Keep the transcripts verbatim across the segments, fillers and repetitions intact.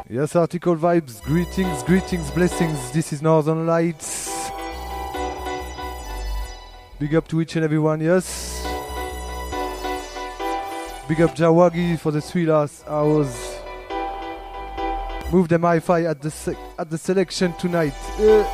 Yes, Article Vibes, greetings, greetings, blessings. This is Northern Lights. Big up to each and every one, yes. Big up Jawagi for the three last hours. Move them hi-fi at the se- at the selection tonight. Uh.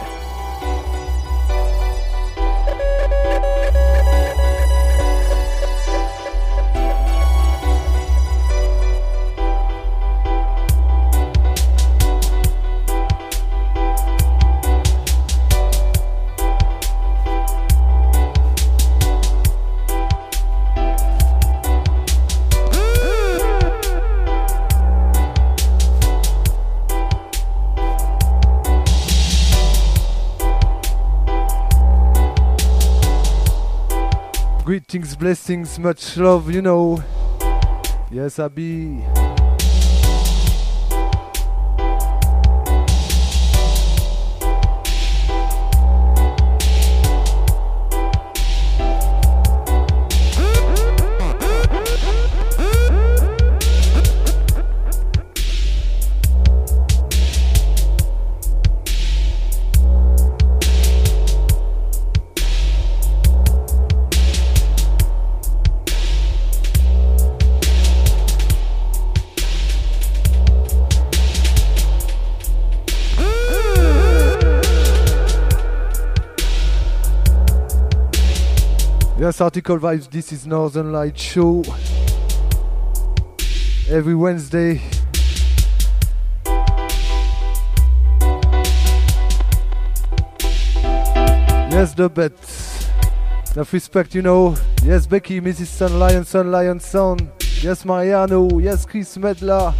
Greetings, blessings, much love, you know. Yes, Abby. Yes, Article Vibes, this is Northern Light Show. Every Wednesday. Yes, the bet. Enough respect, you know. Yes, Becky, Missus Sun Lion, Sun Lion Son. Yes, Mariano. Yes, Chris Medla.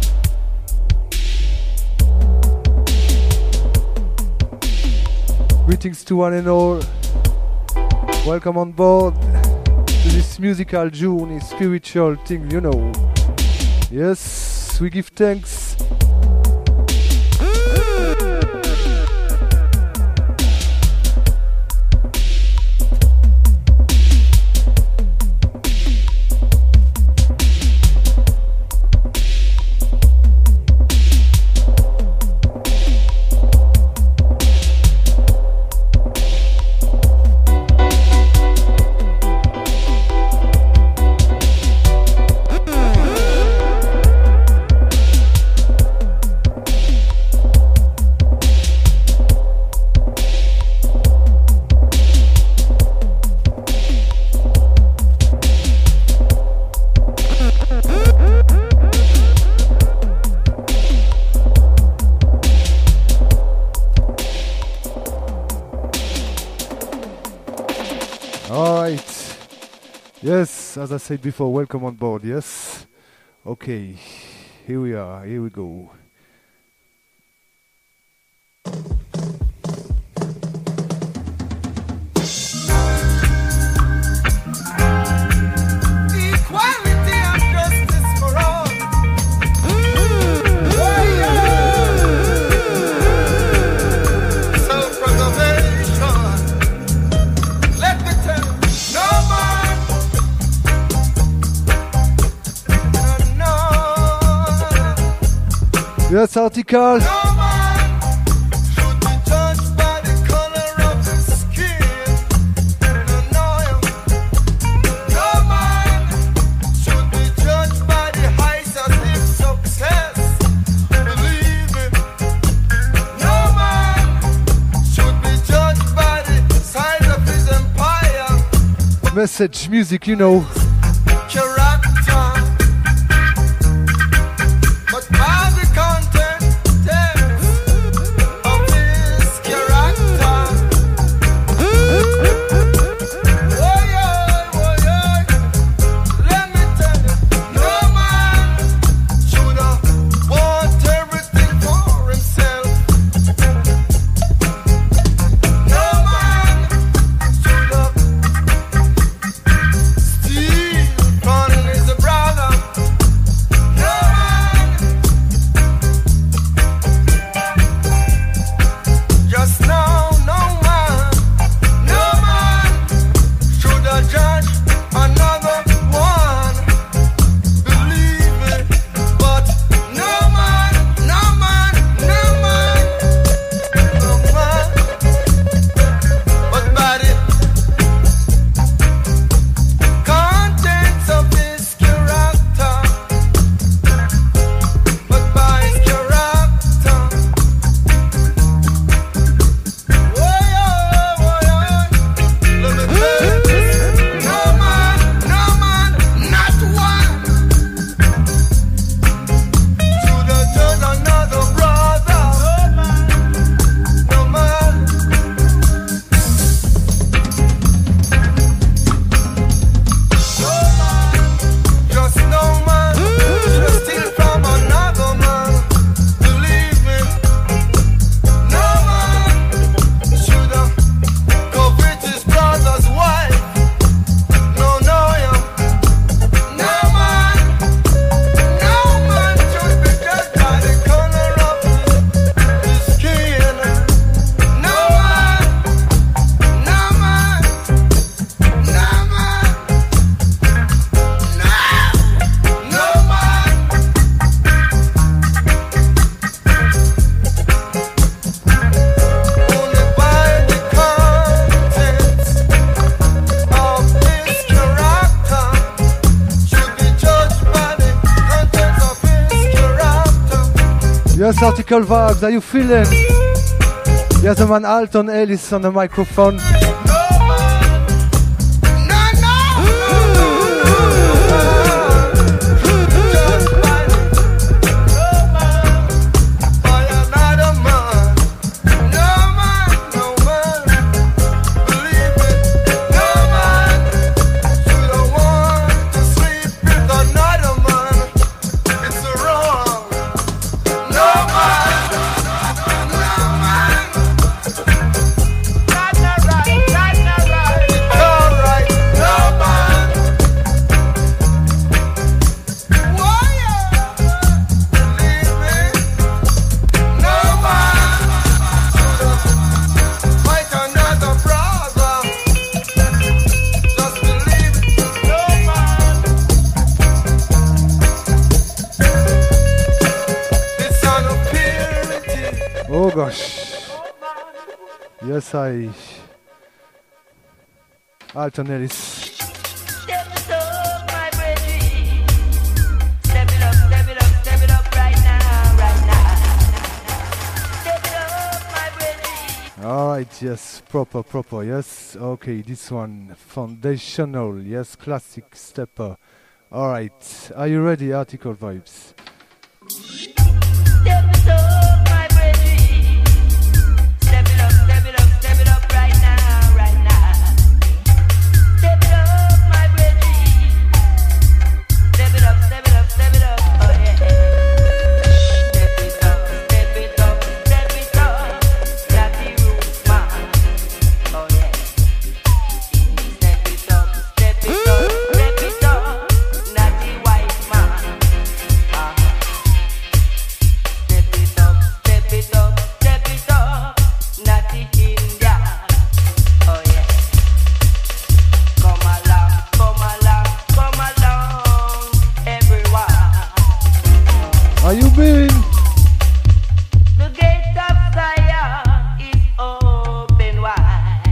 Greetings to one and all. Welcome on board to this musical journey, spiritual thing, you know. Yes, we give thanks. Yes, as I said before, welcome on board, yes? Okay, here we are, here we go. Yes, article. No man should be judged by the color of his skin. No, no man should be judged by the heights of his success. Believe it. No man should be judged by the size of his empire. Message, music, you know. Steve Yes, Article Vibes, are you feeling? Yes, the man Alton Ellis on the microphone. Oh gosh. Yes, I. Alton Ellis. Step it up, my brethren. Step it up, step it up, step it up right now, right now. Step it up, my brethren. Alright, yes, proper, proper, yes. Okay, this one, foundational, yes, classic stepper. Alright, are you ready, Article Vibes? Step it up, my brethren. Step it up, step it up, step it up right now, right now. Step it up, my brethren. Step it up, step it up, step it up, oh yeah. Step it up, step it up, step it up. That's the roots, man. Oh yeah. Step it up, step it up, step it up. Not the white man. Ah. Step it up, step it up, step it up. Not the India. Oh yeah. Come along, come along, come along, everyone. Are you being? The gate of Zion is open wide.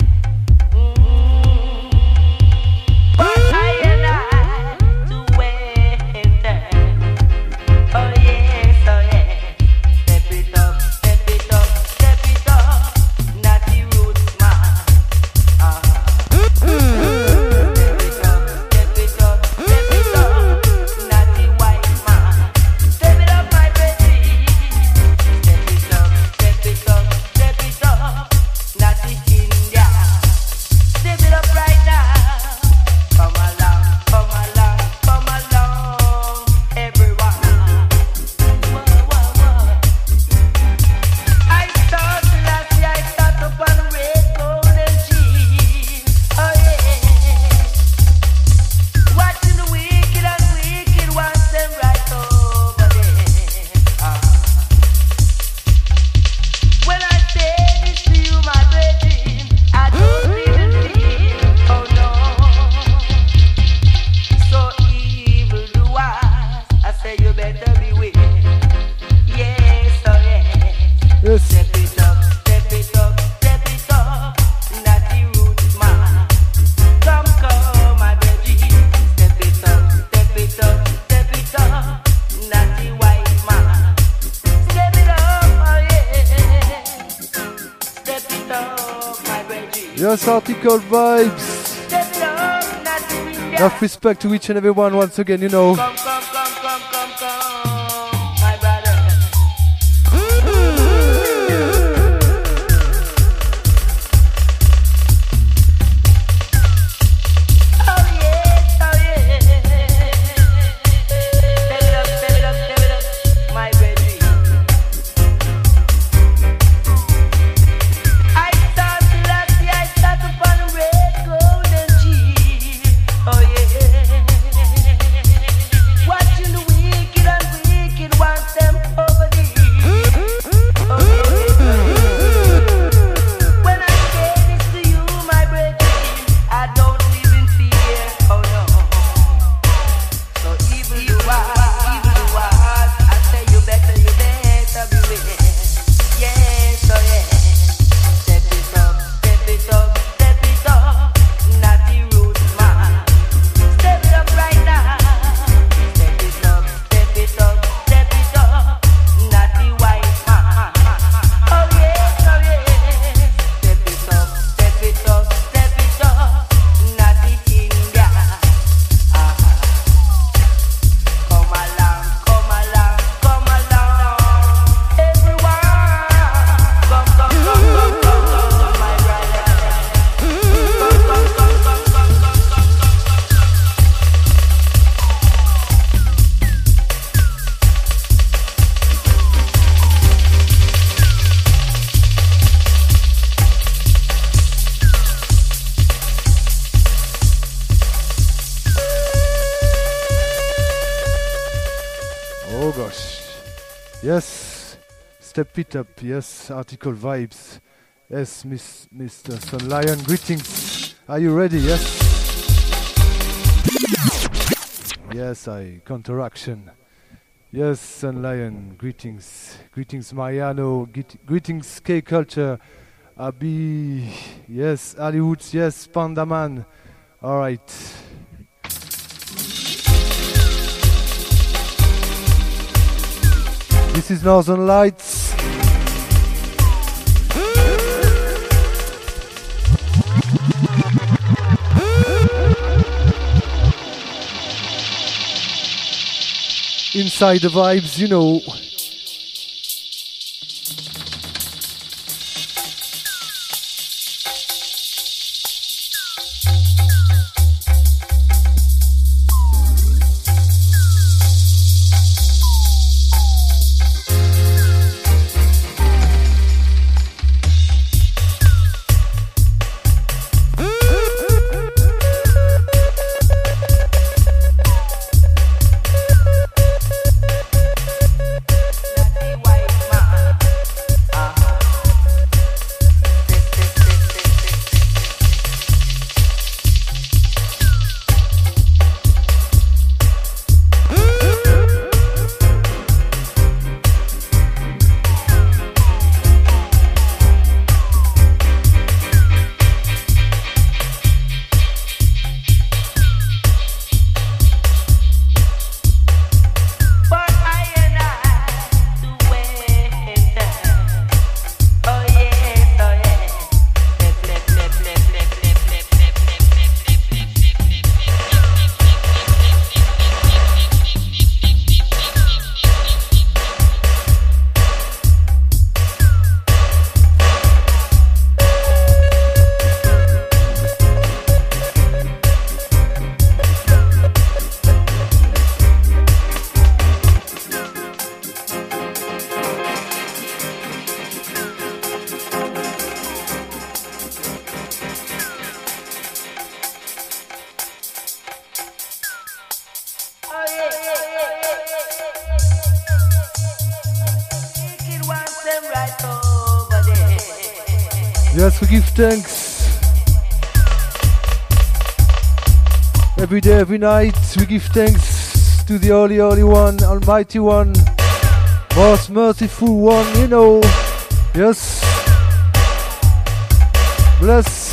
Mm. For I and I to enter. Oh yes, oh yes. Step it up, step it up, step it up. Not the roots man. Ah. Step it up, step it up, step it up. Not the white man. Step it up, my baby. Step it up, step it up, step it up. Not the India. Step it up right now. Come along, come along, come along, everyone. Whoa, whoa, whoa. I start to last year, I start up on the red, gold, and cheese. Oh yeah. Watching the wicked and wicked ones, them right over there. Ah. When I say this to you, my brethren, I don't even feel, oh no. So evil doers, I say you better beware. Yes, oh yes. Yes. Step it up, step it up, step it up. Not the roots man. Come, come, my brethren. Step it up, step it up, step it up. Not the white man. Step it up, oh yeah. Step it up, my brethren. Yes, Article Vibes. Step it up, not the India. Enough respect to each and every one once again, you know. Come, come, come, come, come, come, my brother. Oh yes, oh yes. Step it up, step it up, step it up, my baby. I start to last year, I start upon the red, gold, and cheese. Oh yeah. Watching the wicked and gosh. Yes, step it up. Yes, article vibes. Yes, Miss, Mister Sun Lion, greetings. Are you ready? Yes. Yes, I counteraction. Yes, Sun Lion, greetings. Greetings, Mariano. Git- greetings, K Culture. Abi, yes, Hollywoods, yes, Panda Man. All right. This is Northern Lights. Inside the vibes, you know. Yes, we give thanks. Every day, every night, we give thanks to the Holy, Holy One, Almighty One, most merciful One, you know. Yes. Bless.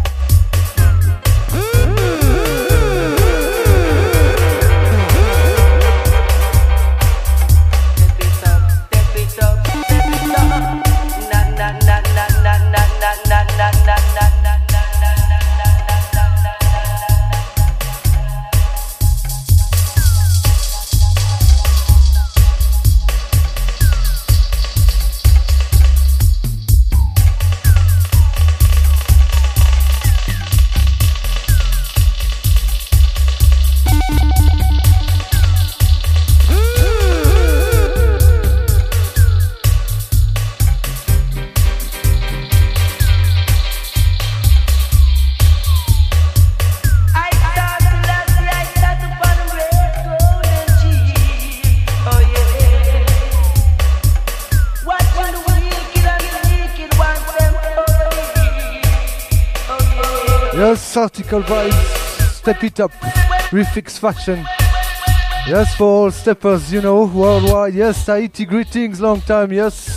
Yes, article vibes, step it up, refix fashion. Yes, for all steppers, you know, worldwide. Yes, Tahiti, greetings, long time, yes.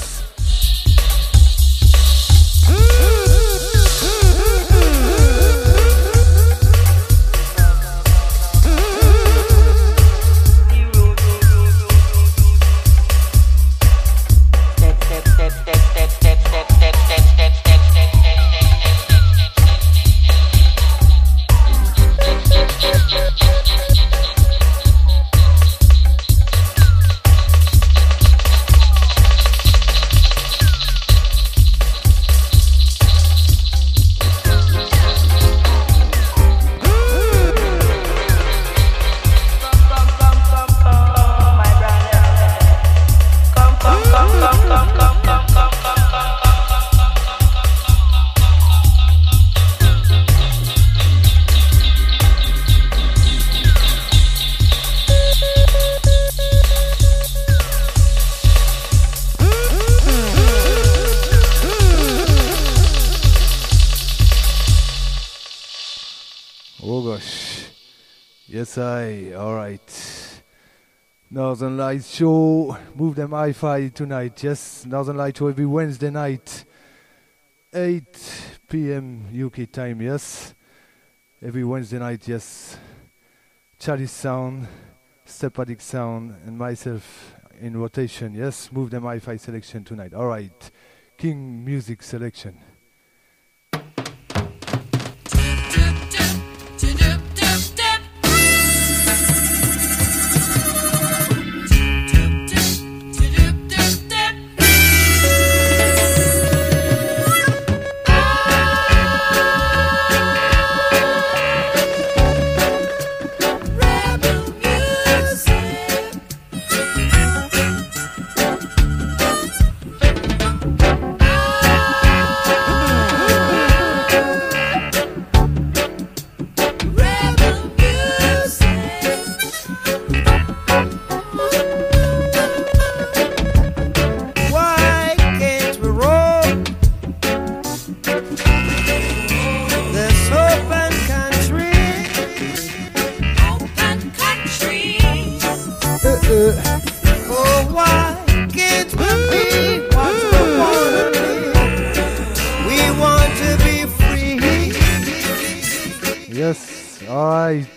Yes, I. All right. Northern Lights show. Move them hi-fi tonight. Yes, Northern Light show every Wednesday night, eight p m U K time. Yes, every Wednesday night. Yes, Charlie Sound, Step Addict Sound, and myself in rotation. Yes, move them hi-fi selection tonight. All right, King Music selection. Yes, all right.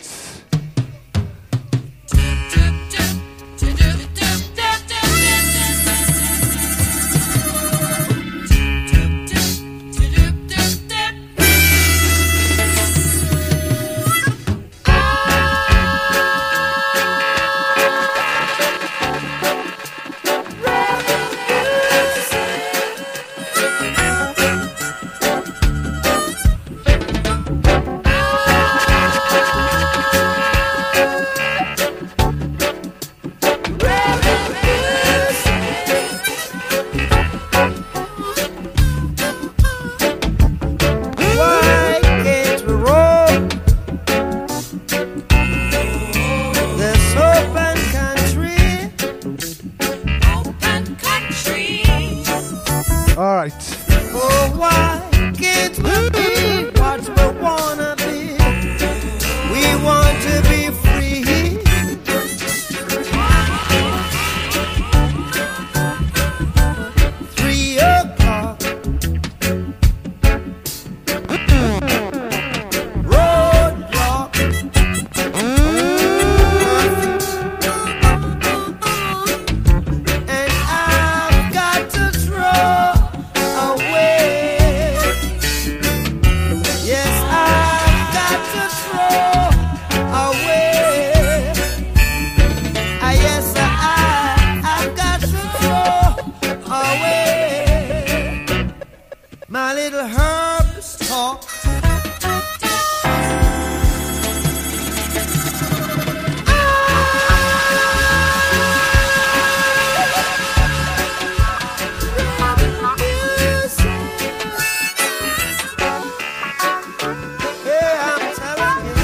All right. Oh, why can't we be what we wanna be? We want to be free. Three o'clock. Roadblock. And I've got to throw away. Yes, I've got to throw away. Ah, yes, I, I've got to throw away my little herbs talk. Hey, I'm telling you,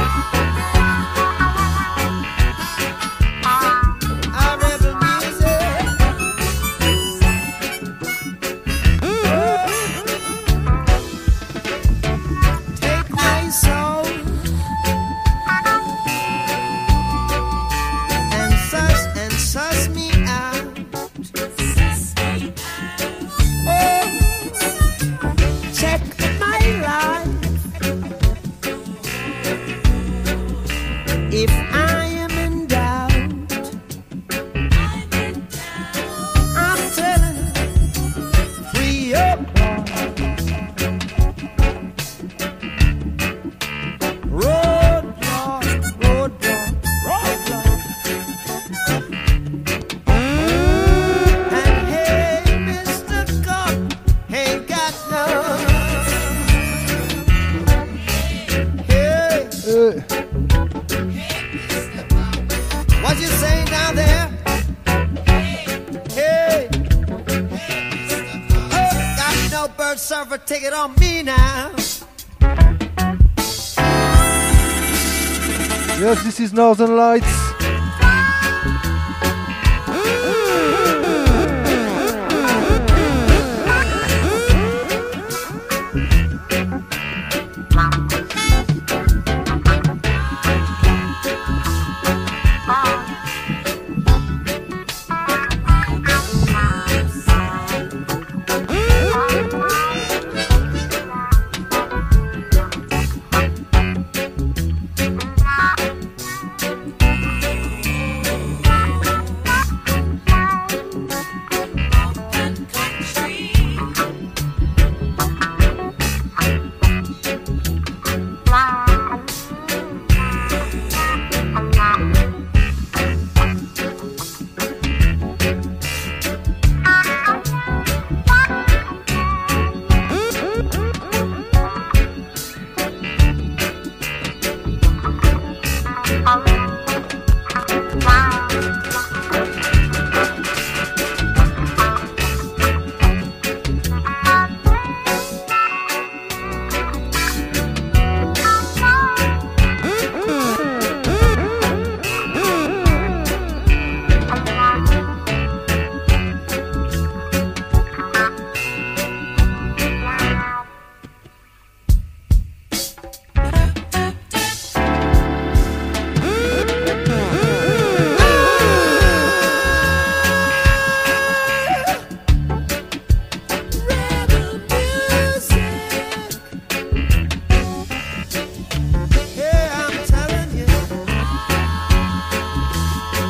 I rebel music. Take my soul and suss and suss me out. Oh, check my life. If I am in doubt, I'm telling you, free up. Roadblock, roadblock, roadblock. And hey, Mister Cop, ain't got no. Hey, Uh, what you saying down there? Hey, oh, got no bird server ticket on me now. yes, this is Northern Lights.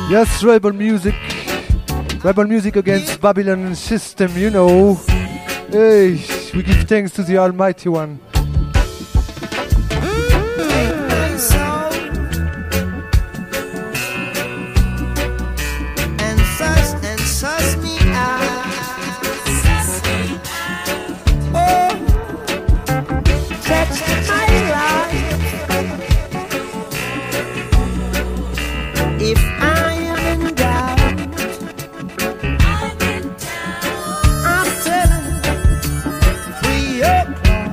Yes, rebel music. Rebel music against Babylon system, you know. Hey, we give thanks to the Almighty One. And suss and suss me out. Oh, that's my life. If I am in doubt, I'm telling free up.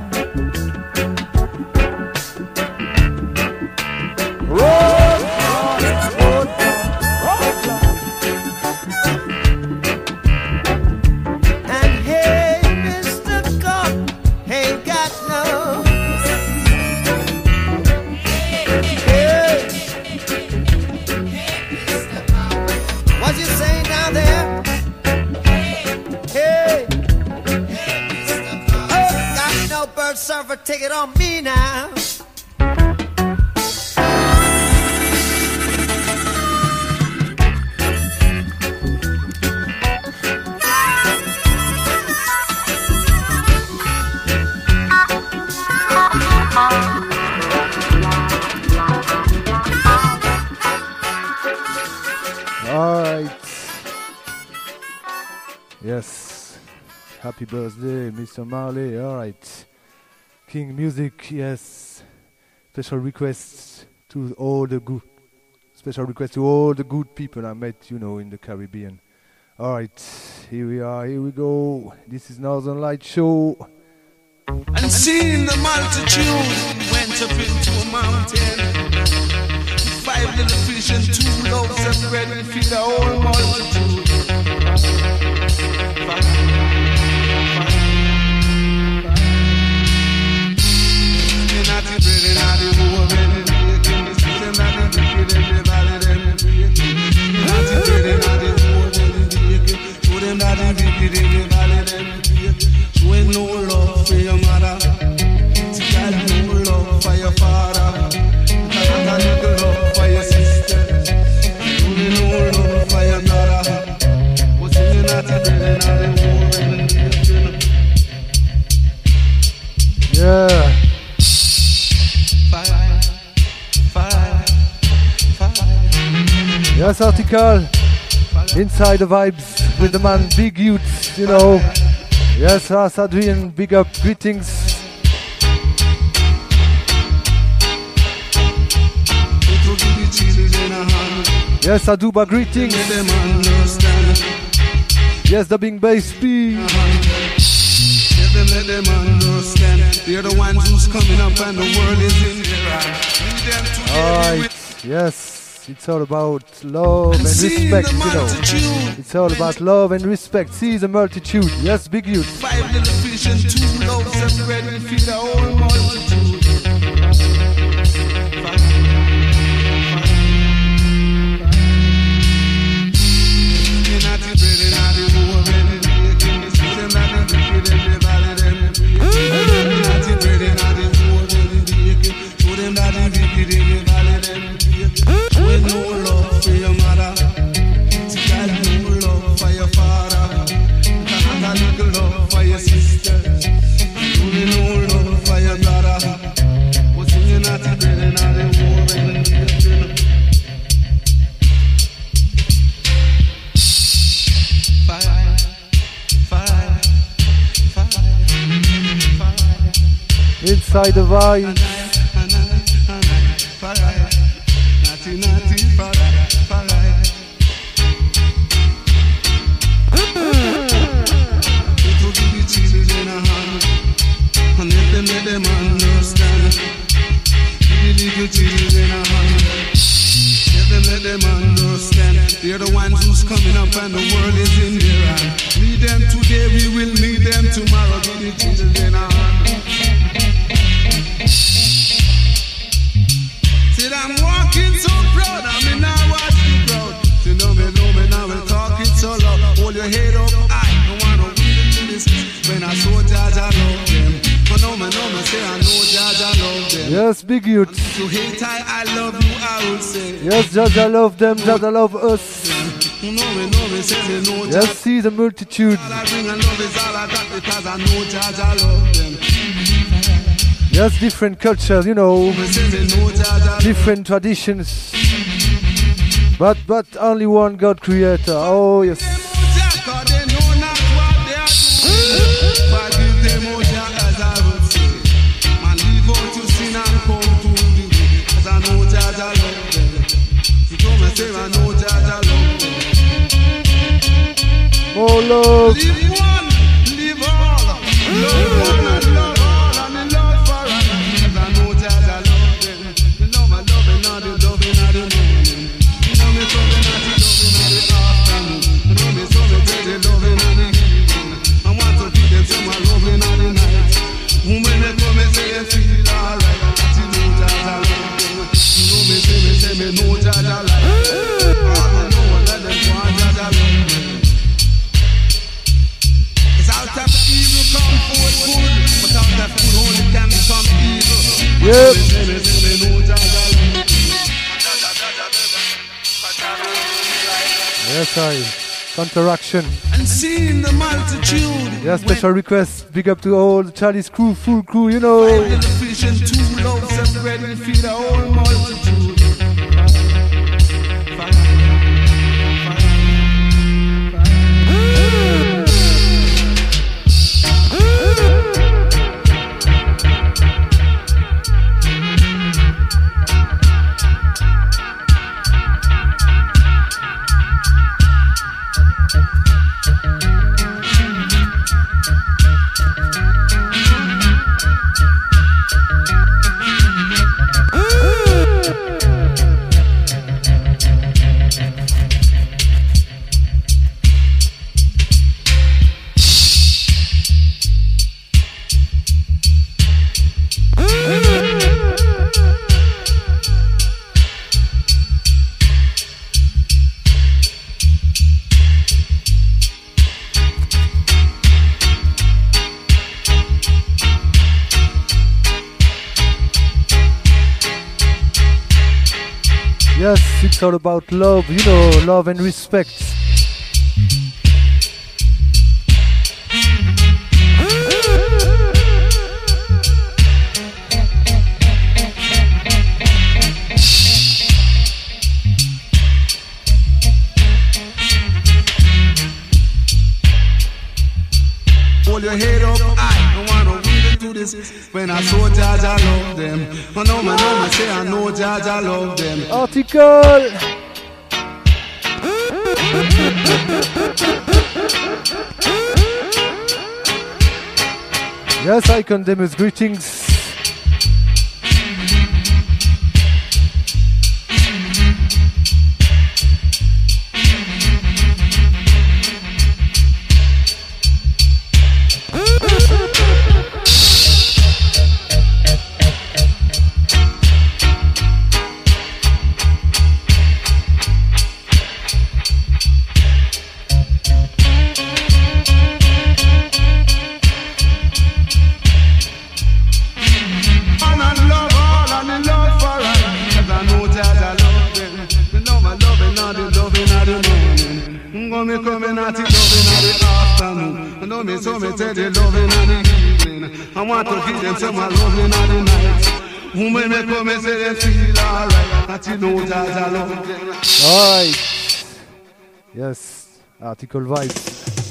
Road, road, road, and hey, Mister Cop, ain't got no. Hey, what you saying down there? Hey, oh, got no bird server ticket on me now. Alright. Yes. Happy birthday, Mister Marley. Alright. King Music, yes. Special requests to all the good special request to all the good people I met, you know, in the Caribbean. Alright, here we are, here we go. This is Northern Light Show. And seeing the multitude, he went up into a mountain. Five little fish and two loaves of bread and feed the whole multitude. Not the bread and not the woman, not the wicked and the valid and the wicked. Not the bread and not the woman, the wicked. To them not the wicked and the valid and the wicked. Showing no love for your mother, got no love for your father, got no love for your sister, showing no love for your daughter. What's in the not the bread and not the woman, the wicked. Yeah. Fire, fire, fire. Yes, article. Inside the vibes with the man Big Youth, you know. Yes, Ras Adrian, big up, greetings. Yes, Aduba, greetings. Yes, the big bass speed. Let them understand. They're the ones who's coming up and the world is in their eyes. Alright, yes, it's all about love and respect, you know. It's all about love and respect. See the multitude. Yes, Big Youth. Five little fish and two loaves of bread and feed the whole multitude. Inside the vibe. And let them let them understand. Give the little children a hand. Let them let them understand. They're the ones who's coming up and the world is in their hand. Need them today, we will need them tomorrow. Give the children a hand. Said I'm walking so proud, I mean I watch you proud. You know me, know me, now we're talking so loud. Hold your head up, I don't wanna read into this. When I saw Jaja love them, I know me, know me, say I know Jaja love them. Yes, big youth. To hate I, I love you, I will say. Yes, Judge, I love them, Judge, I love us. You know me, know me, say me, no Yes, see the multitude. all I bring and love is all I got because I know Judge, I love them. Yes, different cultures, you know, Me say me, no Judge, I love different traditions. But but only one God creator. Oh yes. them, oh Jah, 'cause they know not what they are doing. Forgive them, oh Jah, as I would say. Man, leave out to sin and come to the way. 'Cause I know Judge, I love them. You come and say, I know Judge, I love them. Oh love. Live one, live all. Love one and love all, and the love for all. 'Cause I know Judge, I love them. The love, I love it, not the loving, not the morning. You know me, so me, not the loving, not the afternoon. You know me, so me, take the loving, not the evening. I want to give them some loving, not the night. Women, they come and say they feel alright. But you know Judge, I love them. You know me, say me, say me, know Judge, I like them. All I know, let them go on, Judge, I love them. Out of evil come forth good, but out of good only can come evil. Yep. Yes, I. Counteraction. And seeing the multitude, Yeah, special request. Big up to all the Charlie's crew, full crew, you know. when the fish and two loaves of bread will feed the whole multitude. Fire, fire, Yes, it's all about love, you know, love and respect. hold your head up high, don't wanna really do this. When I saw Judge, I love them. I know my know me say I know Judge, I love them. Article! Yes, I condemn his greetings. I want to give them some loving on the night. Women may come and say they feel alright. That you know that I love them. Alright. Yes, article vibes.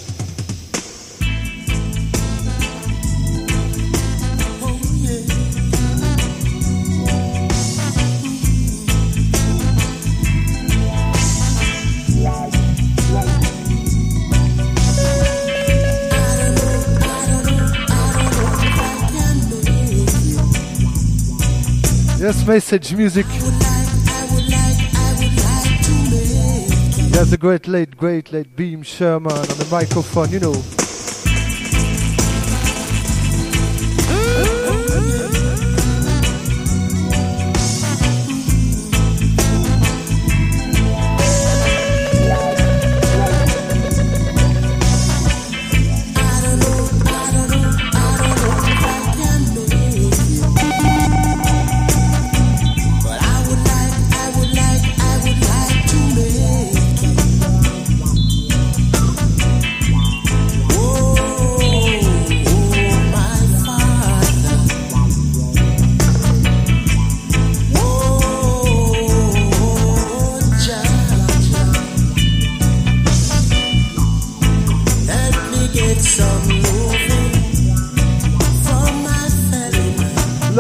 Yes, message music. There's a great late, great late Beam Sherman on the microphone, you know.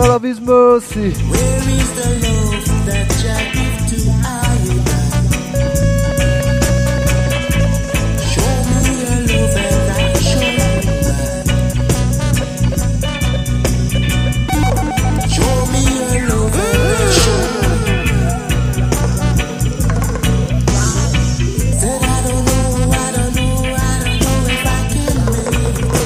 God of His mercy. Where is the love that Jah give to I and I? Show me your love and I show you mine. Show me your love and I show you. Said I don't know, I don't know, I don't know if I can make it.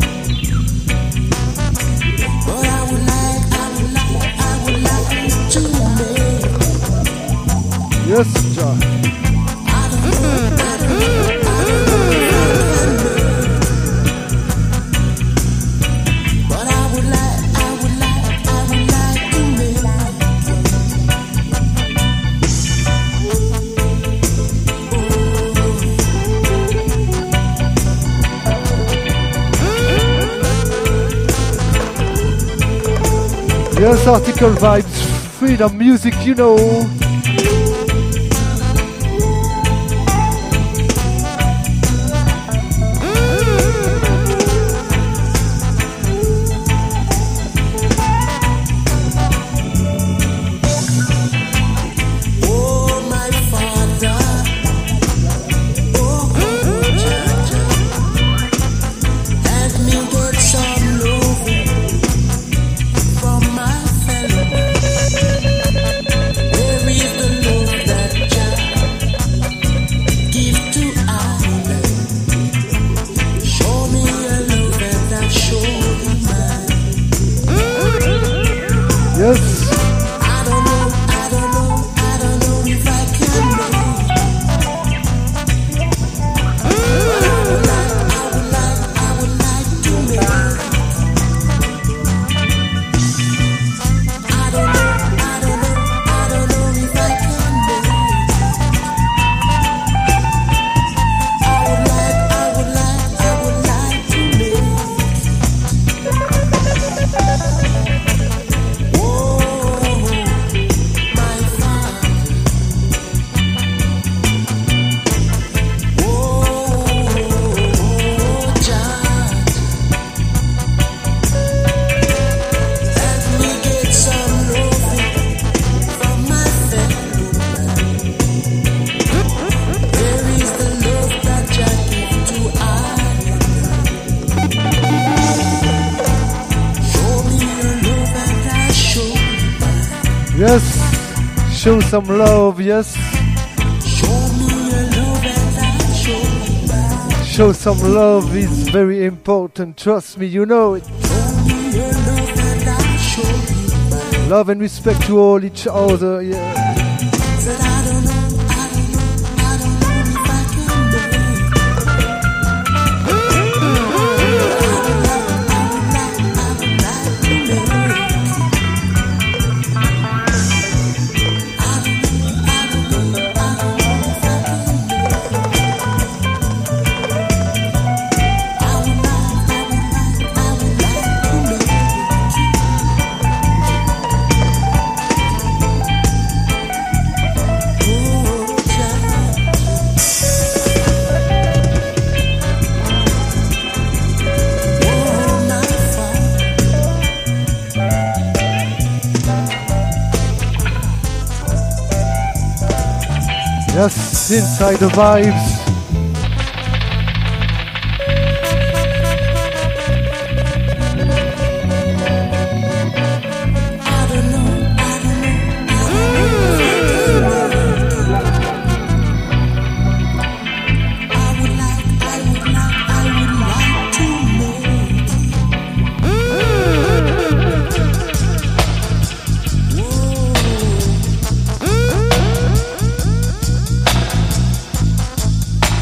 But I would like, I would like, I would like to make it. Yes, Jah. I don't know, I don't know, I don't know if I can make it. But I would like, I would like, I would like to make it. Yes, Article Vibes, freedom music, you know. Oh, my Father, oh, Jah, Jah, let me get some love from my fellow man. Where is the love that Jah give to Ireland? Show me your love and I show you mine. Yes, I don't know, I don't know, I don't know if I can make it. But I would like, I would like, I would like to make it. I don't know, I don't know, I don't know if I can make it. I would like, I would like, I would like to make it. Oh, my Father. Oh, Jah. Let me get some loving from my fellow man. Where is the love that Jah give to Ireland? Show me your love and I show you mine. yes. Show some love, yes. Show me your love and I show you mine. Show some love is very important, trust me, you know it. Show me your love and I show you mine. Love and respect to all each other, yeah. Said I don't know, I don't know, I don't know if I can make it. I would like, I would like, I would like to make it. I don't know, I don't know, I don't know if I can make it. I would like, I would like, I would like to make it. Oh, Jah. Oh, my Father. Yes, inside the vibes. I don't know, I don't know, I don't know if I can make it. I would like, I would like, I would like to make it. Whoa.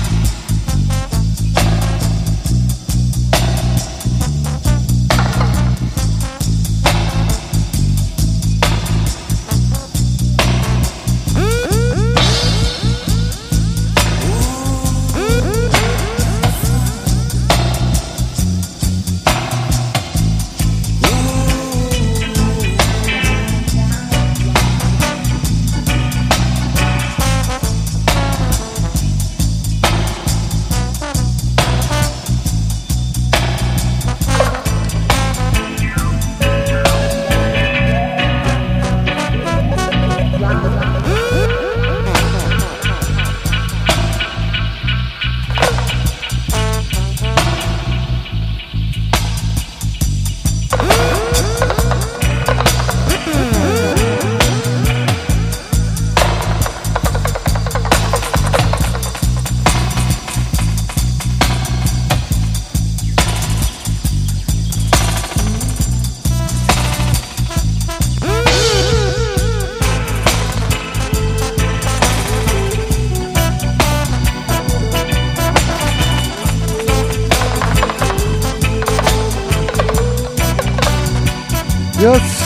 Yes.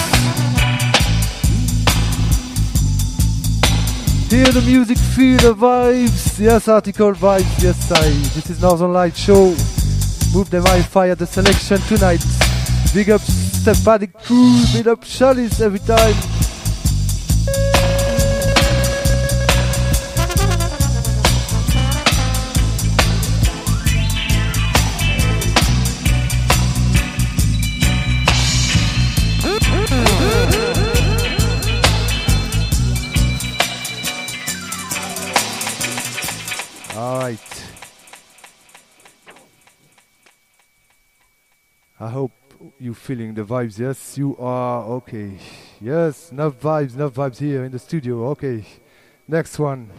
Hear the music, feel the vibes. Yes, article vibes. Yes, I. This is Northern Light Show. Move the Wi-Fi at the selection tonight. Big up Stepatic Crew. Big up Chalice every time. Alright. I hope you feeling the vibes. Yes, you are. Okay. Yes, enough vibes, enough vibes here in the studio. Okay. Next one.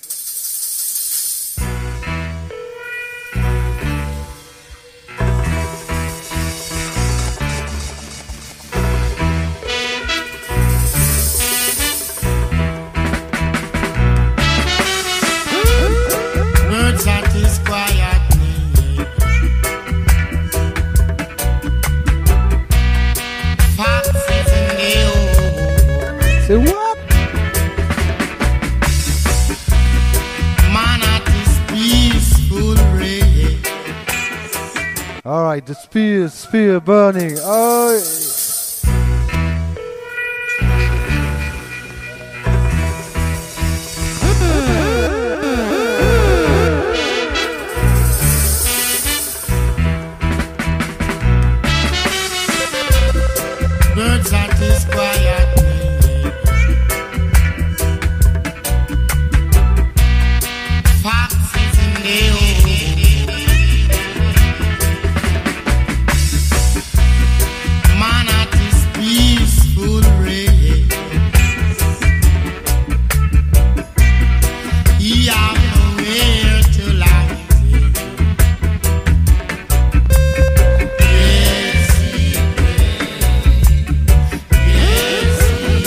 Birds at his quiet name. Foxes in the old. Say what? Man at his peaceful ray. Alright, the spear, spear burning. Oh. Birds at his quiet name. Foxes in the old. Man at his peaceful ray. He have nowhere to lie. Yes, he Yes,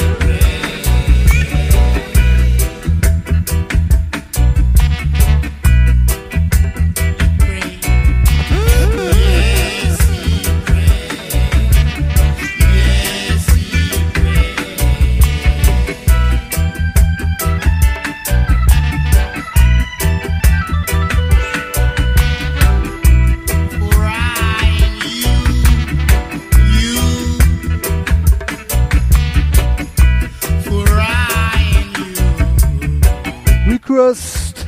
Request.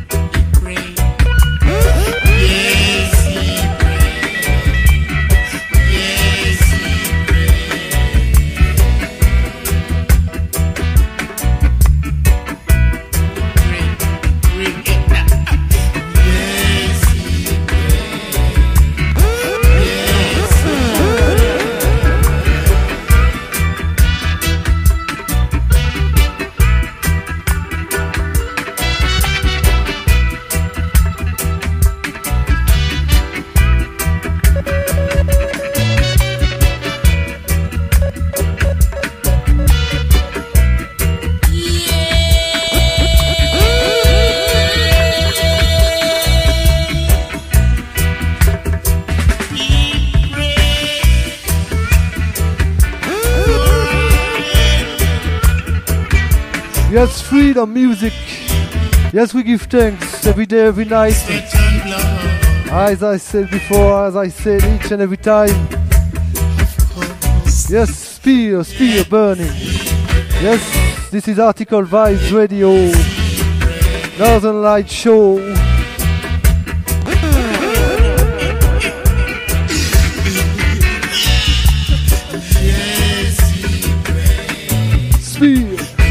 Yes, freedom music. Yes, we give thanks every day, every night. As I said before, as I said each and every time. Yes, spear, spear burning. Yes, this is Article Vibes Radio, Northern Light Show. Spear.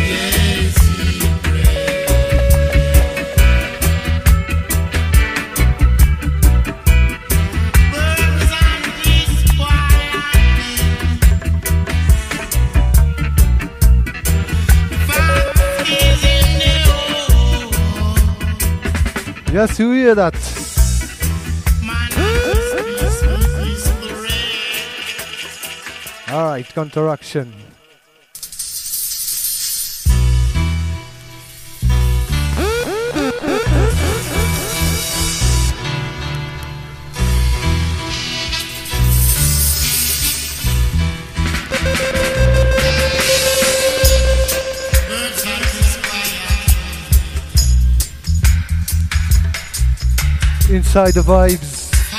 Yes, you hear that? All right, counteraction. inside the vibes.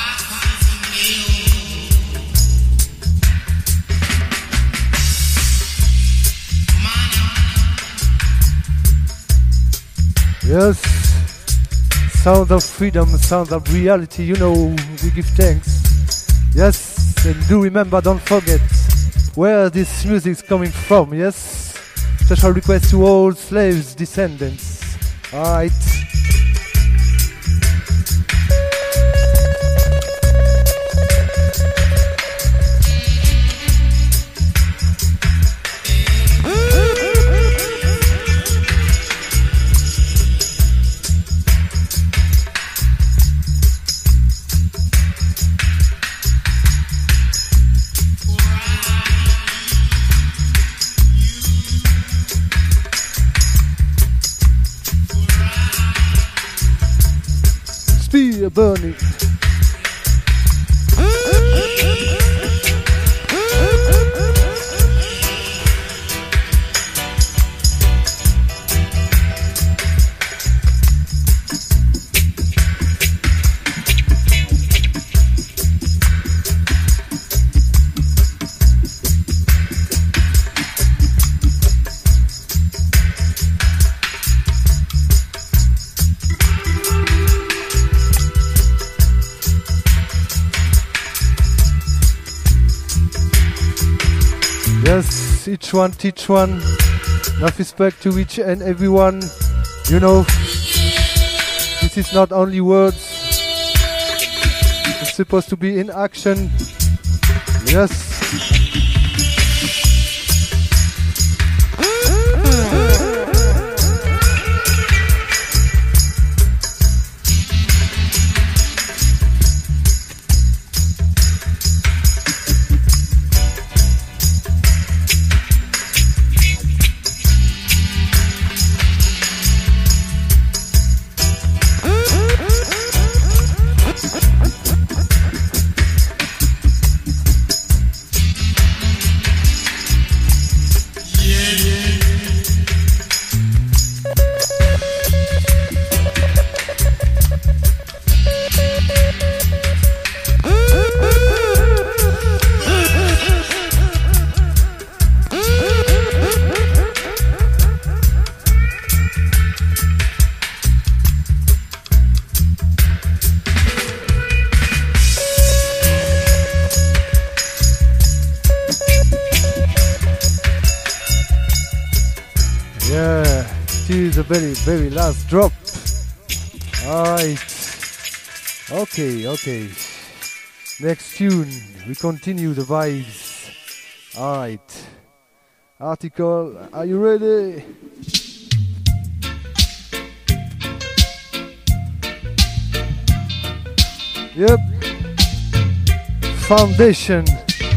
Yes, sound of freedom, sound of reality, you know, we give thanks. Yes, and do remember, don't forget where this music is coming from, yes? Special request to all slaves, descendants. Alright. Spear burning. Yes, each one teach one. Enough respect to each and everyone. You know, this is not only words. It's supposed to be in action. Yes. The very, very last drop. Alright. Okay, okay. Next tune. We continue the vibes. Alright. Article, are you ready? Yep. Foundation.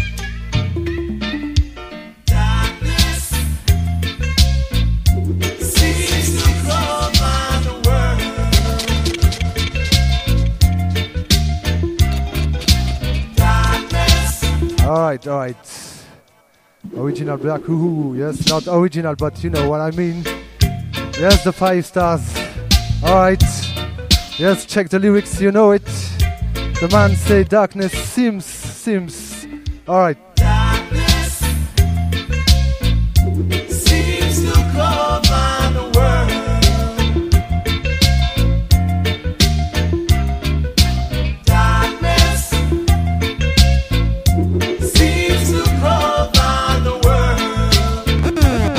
Alright, alright. Original Black Hoo-Hoo, yes, not original, but you know what I mean. Yes, the five stars. Alright. Yes, check the lyrics, you know it. The man say darkness seems, seems. Alright. Darkness seems to cover the world. Darkness seems to cover the world.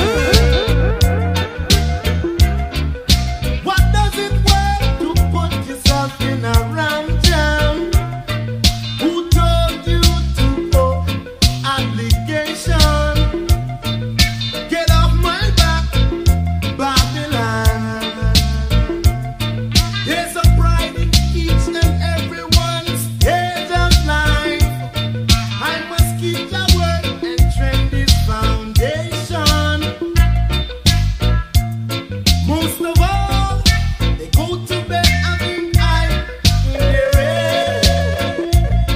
What does it work to put yourself in a ram jam? Who told you to go obligation? Get off my back, Babylon. There's a pride in each and everyone's stage of life. I must keep the word and train this foundation. Most of all, they go to bed having eye in their head.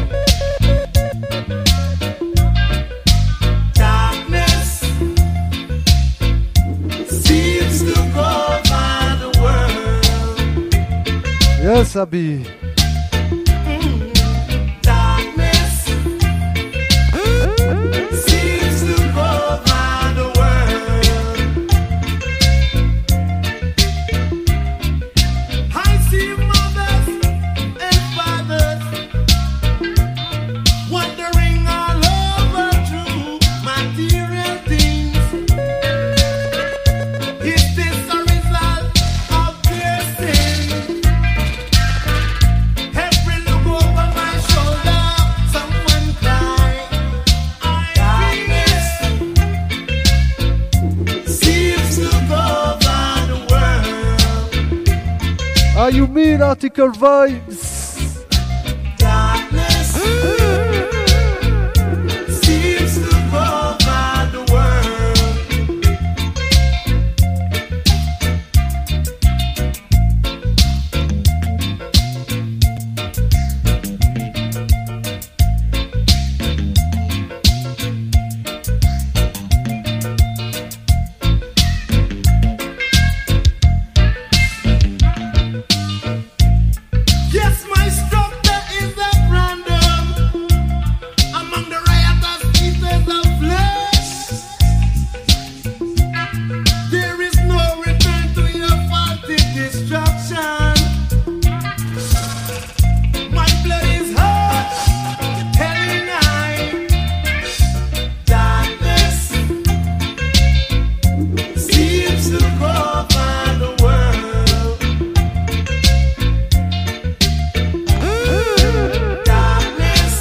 Darkness seems to cover the world. Yes, Abby. Article vibes. Darkness seems to cover the world. Yes, my structure is at random among the riotous pieces of flesh. There is no return to your faulty destruction. My blood is hot, telling I darkness seems to cover the world. Darkness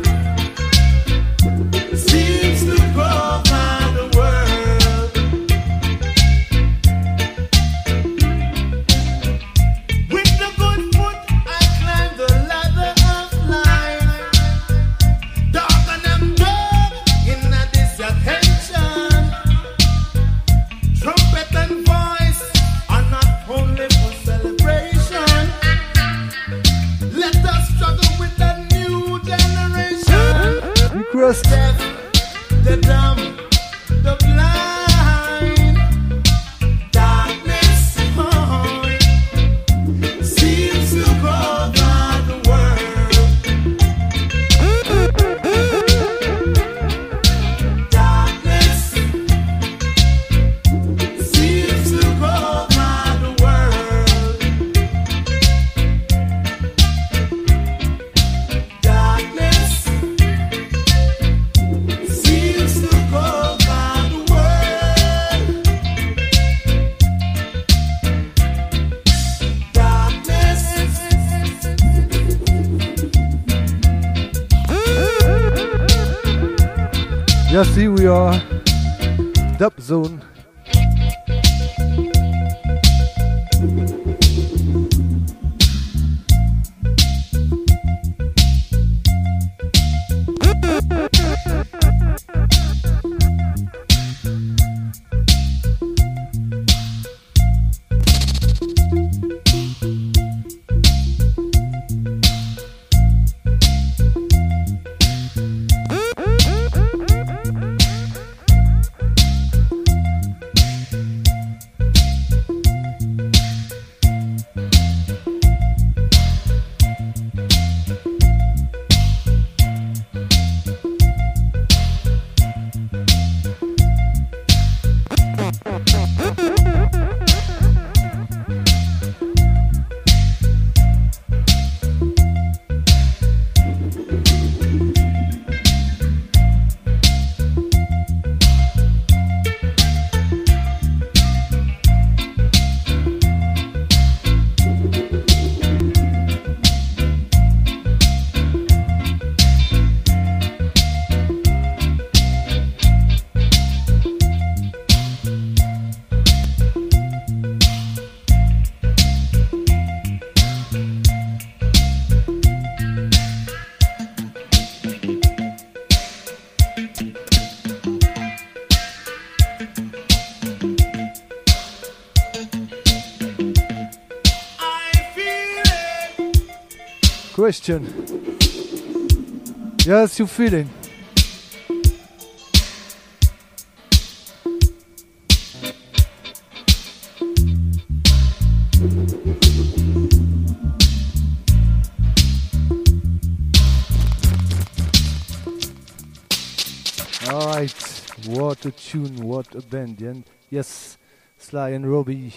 seems to cover the world. With the good foot, I climb the ladder of life. Darken them dark in a disattention. Trumpet and voice are not only for celebration. Let us struggle with the new generation. Request. Deaf, the dumb, the blind. Darkness oh, seems to cover the world. Darkness seems to cover the world. Darkness seems to cover the world. Darkness. Yes, here we are. Dub zone. Question. Yes, you feeling? All right, what a tune, what a band, and yes, Sly and Robbie.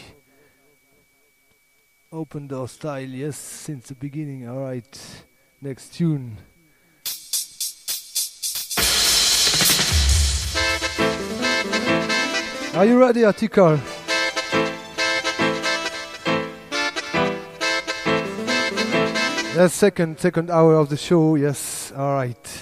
Open door style, yes, since the beginning. All right, next tune. Are you ready, Article? Yes, second, second hour of the show, yes, all right.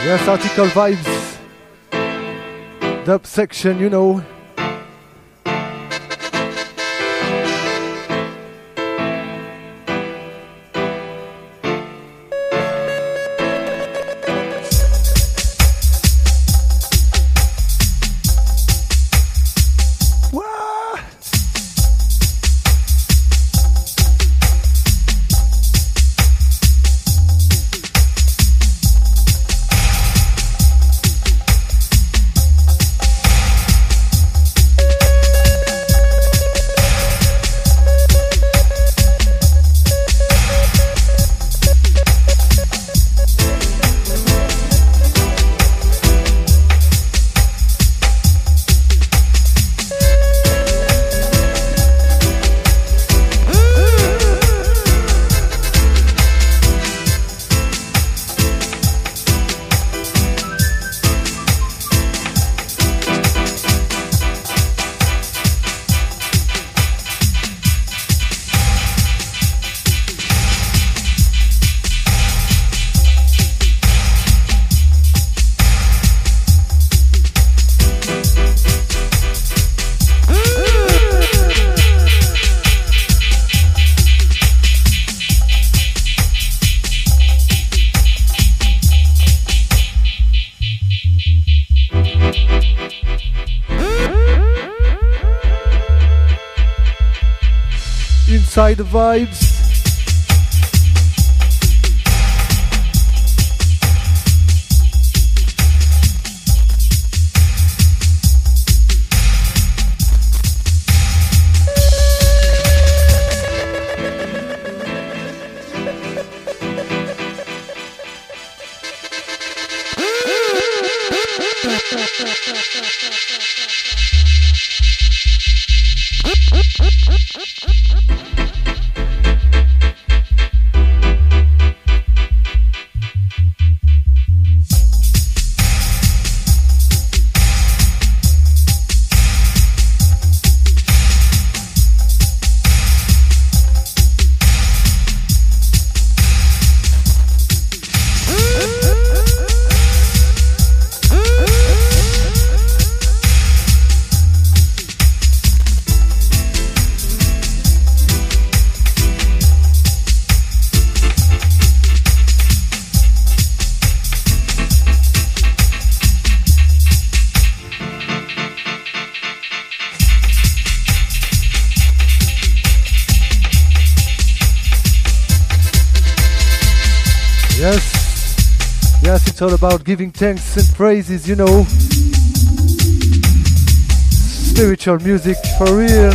Yes, Article Vibes. Dub section, you know. Inside the vibes. Yes, yes, it's all about giving thanks and praises, you know. Spiritual music for real.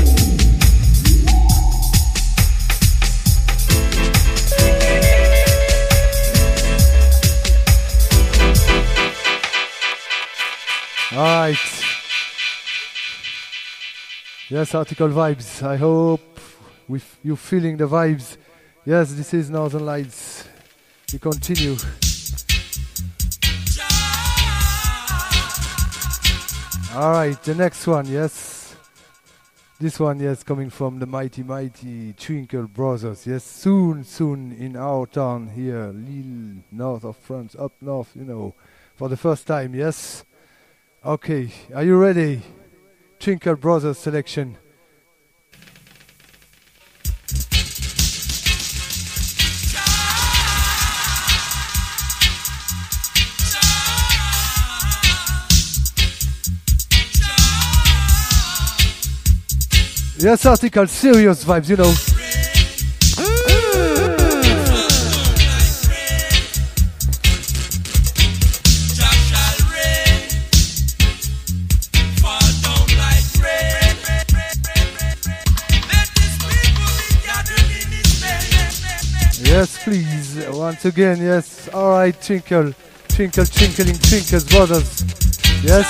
Alright. Yes, Article Vibes. I hope with you feeling the vibes. Yes, this is Northern Lights. We continue. Alright, the next one, yes. This one, yes, coming from the mighty, mighty Twinkle Brothers. Yes, soon, soon in our town here, Lille, north of France, up north, you know, for the first time, yes. Okay, are you ready? Twinkle Brothers selection. Yes, Article, serious vibes, you know. Yes, please, once again, yes. Alright, Twinkle, Twinkle, Twinkling, Twinkles Brothers. Yes.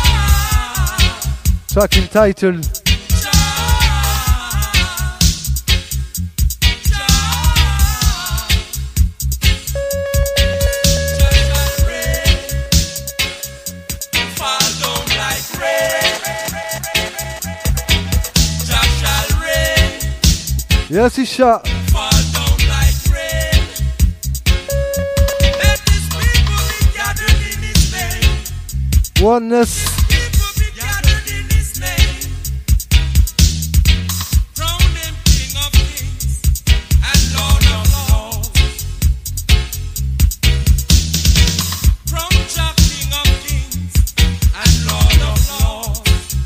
Track entitled Yes, Isha. Fall down like rain. Let these people be gathered in Oneness. People be gathered in His name. Crown Him King of Kings and Lord of Lords. Crown Jah King of Kings and Lord of Lords.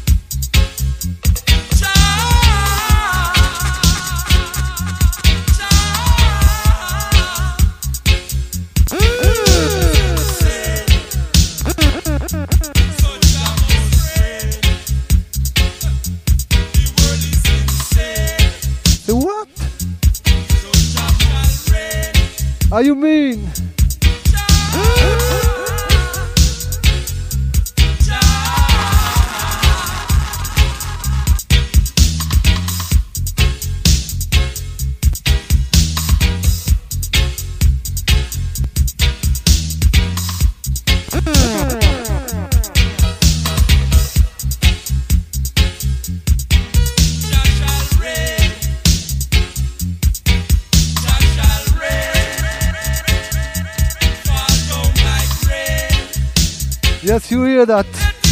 Jah, The what? How you mean? Yes, you hear that?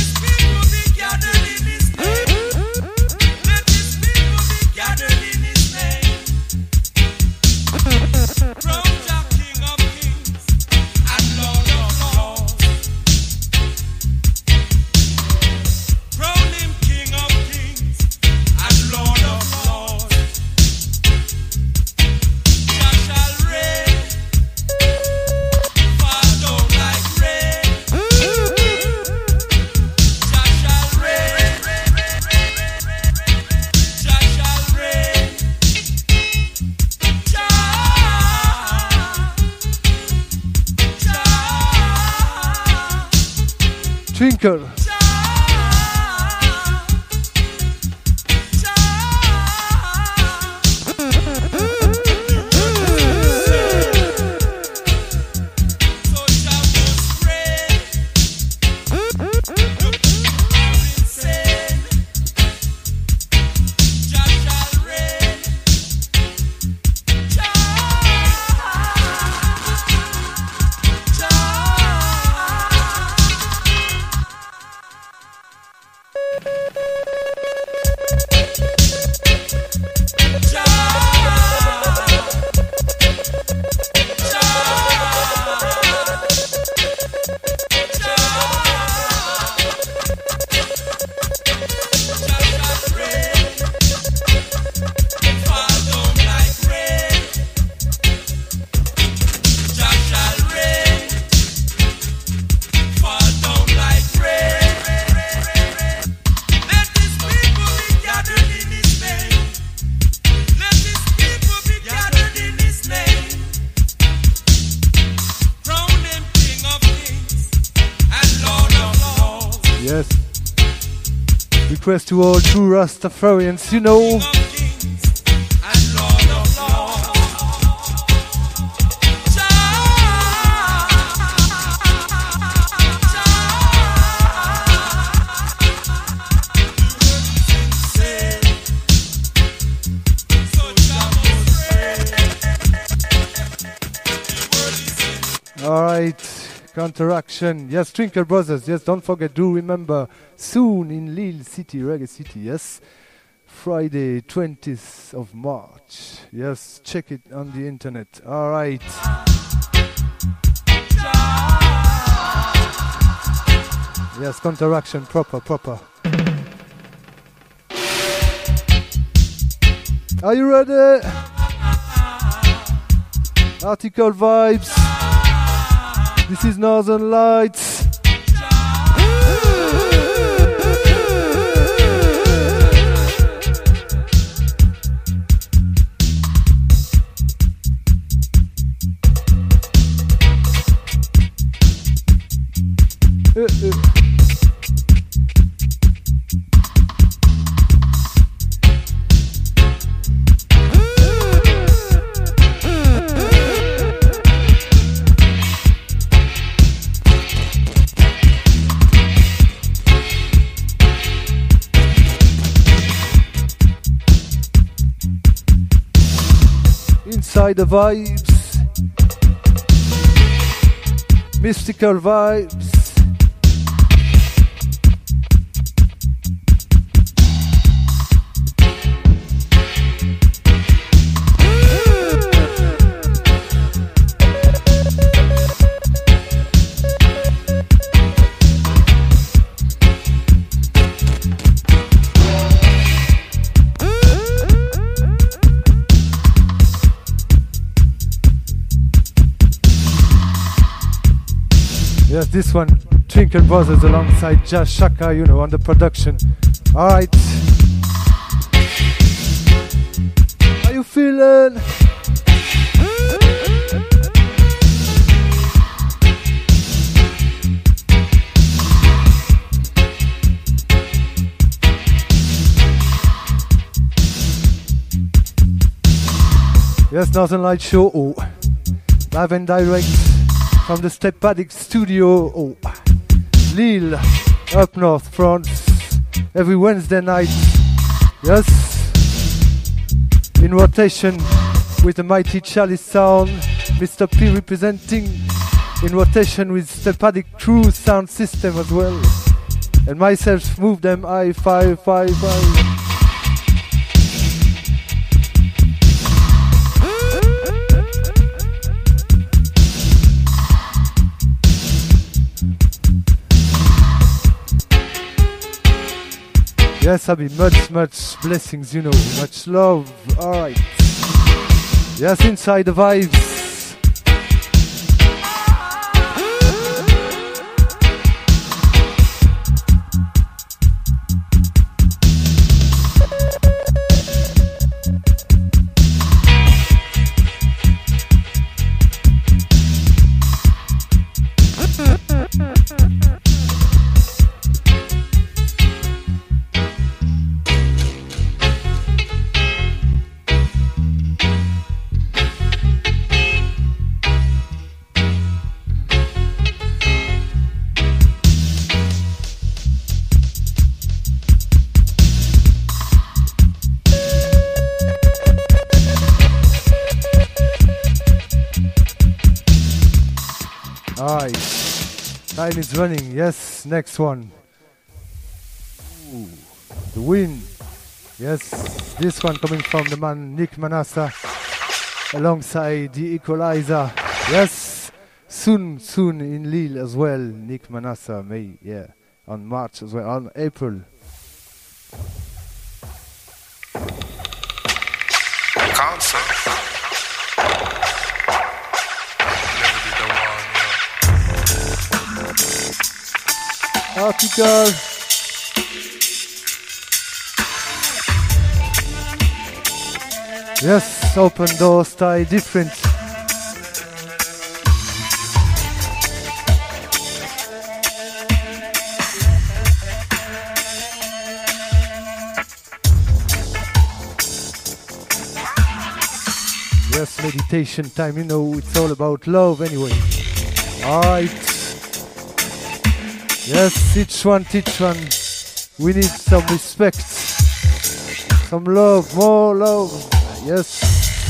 Twinkle. Request to all true Rastafarians, you know. All right. Counteraction, yes, Twinkle Brothers, yes, don't forget, do remember, soon in Lille City, Reggae City, yes, Friday, twentieth of March, yes, check it on the internet, alright. Yes, Counteraction, proper, proper. Are you ready? Article Vibes. This is Northern Lights. Uh, uh. Inside the vibes, mystical vibes. Yes, this one, Twinkle Brothers alongside Jazz Shaka, you know, on the production. Alright. How you feeling? Yes, Northern Light Show, oh. Live and direct from the Step Paddock studio, oh. Lille, up north, France, every Wednesday night. Yes, in rotation with the mighty Chalice Sound, Mister P representing in rotation with Step Paddock True Sound System as well. And myself, Move Them I five five five. Yes, I'll be much, much blessings, you know, much love. Alright. Yes, inside the vibes. Alright, time is running. Yes, next one. Ooh, the win. Yes, this one coming from the man Nick Manassa alongside the Equalizer. Yes, soon, soon in Lille as well. Nick Manassa, May, yeah, on March as well, on April. Concert. Article. Yes, open door style different. Yes, meditation time, you know, it's all about love anyway. Alright. Yes, each one, each one. We need some respect, some love, more love. Yes.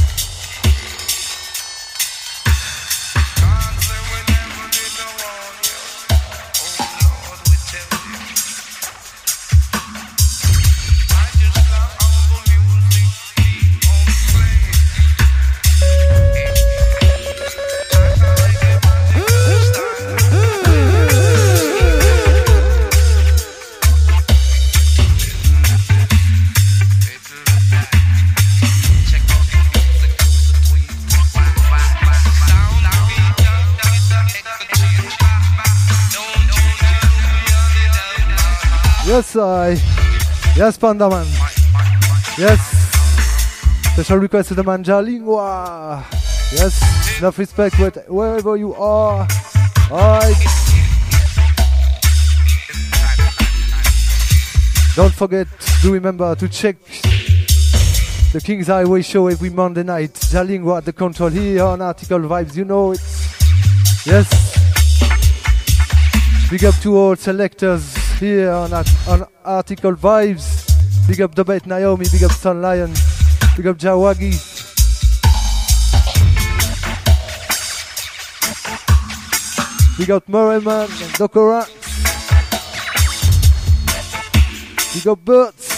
Yes, I. Yes, Panda Man. Yes. Special request to the man Jalingwa. Yes. Enough respect with wherever you are. Alright. Don't forget, do remember to check the King's Highway show every Monday night. Jalingwa at the control here on Article Vibes. You know it. Yes. Big up to all selectors here on, on Article Vibes. Big up Dobet Naomi, big up Sun Lion, big up Jawagi. Big up Murrayman and Dokora. Big up Birds.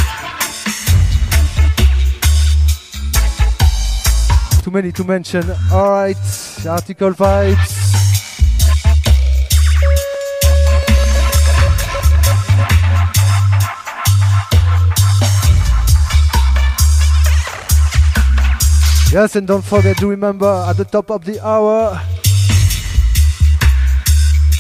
Too many to mention. Alright, Article Vibes. Yes, and don't forget to remember at the top of the hour,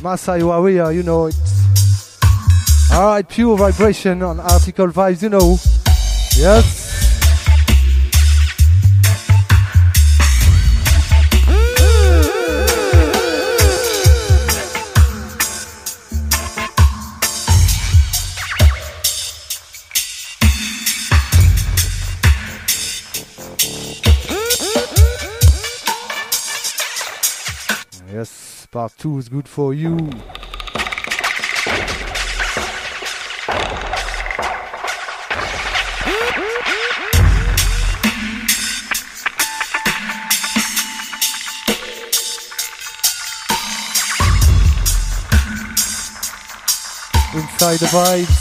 Masai Warrior, you know it. Alright, pure vibration on Article Vibes, you know. Yes. Yes, part two is good for you. Inside the vibes.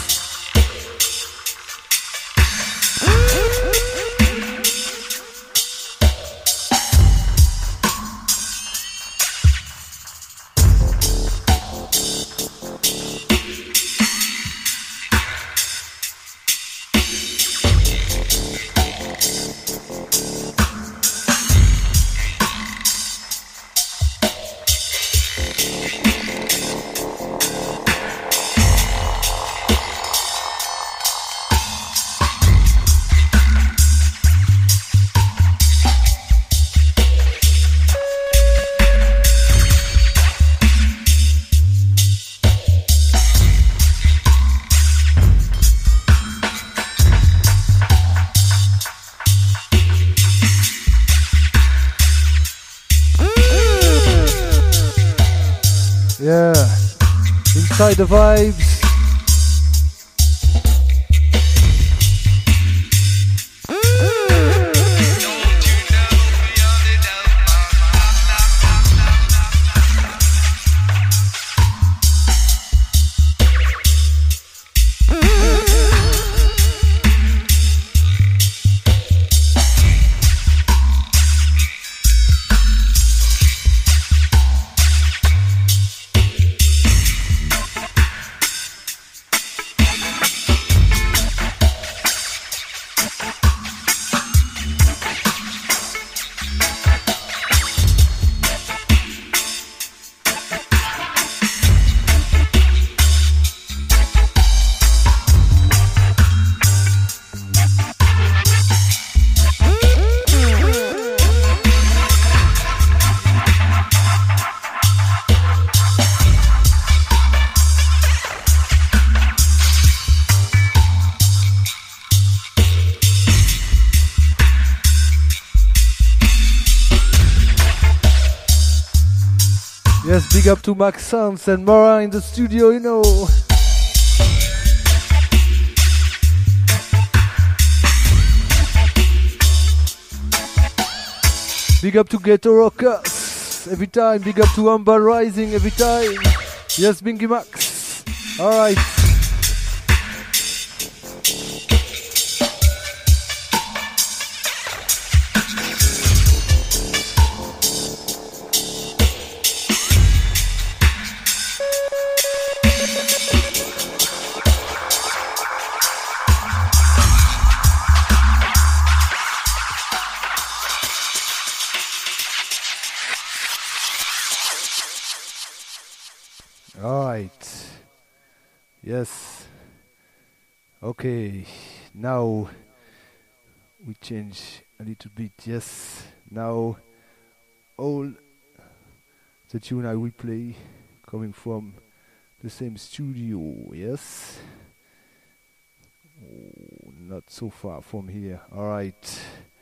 Yeah, inside the vibes. Yes, big up to Max Sounds and Mora in the studio, you know. Big up to Ghetto Rockers every time. Big up to Humble Rising every time. Yes, Bingy Max. Alright. Alright. Yes. Okay. Now we change a little bit. Yes. Now all the tune I will play coming from the same studio. Yes. Oh, not so far from here. Alright.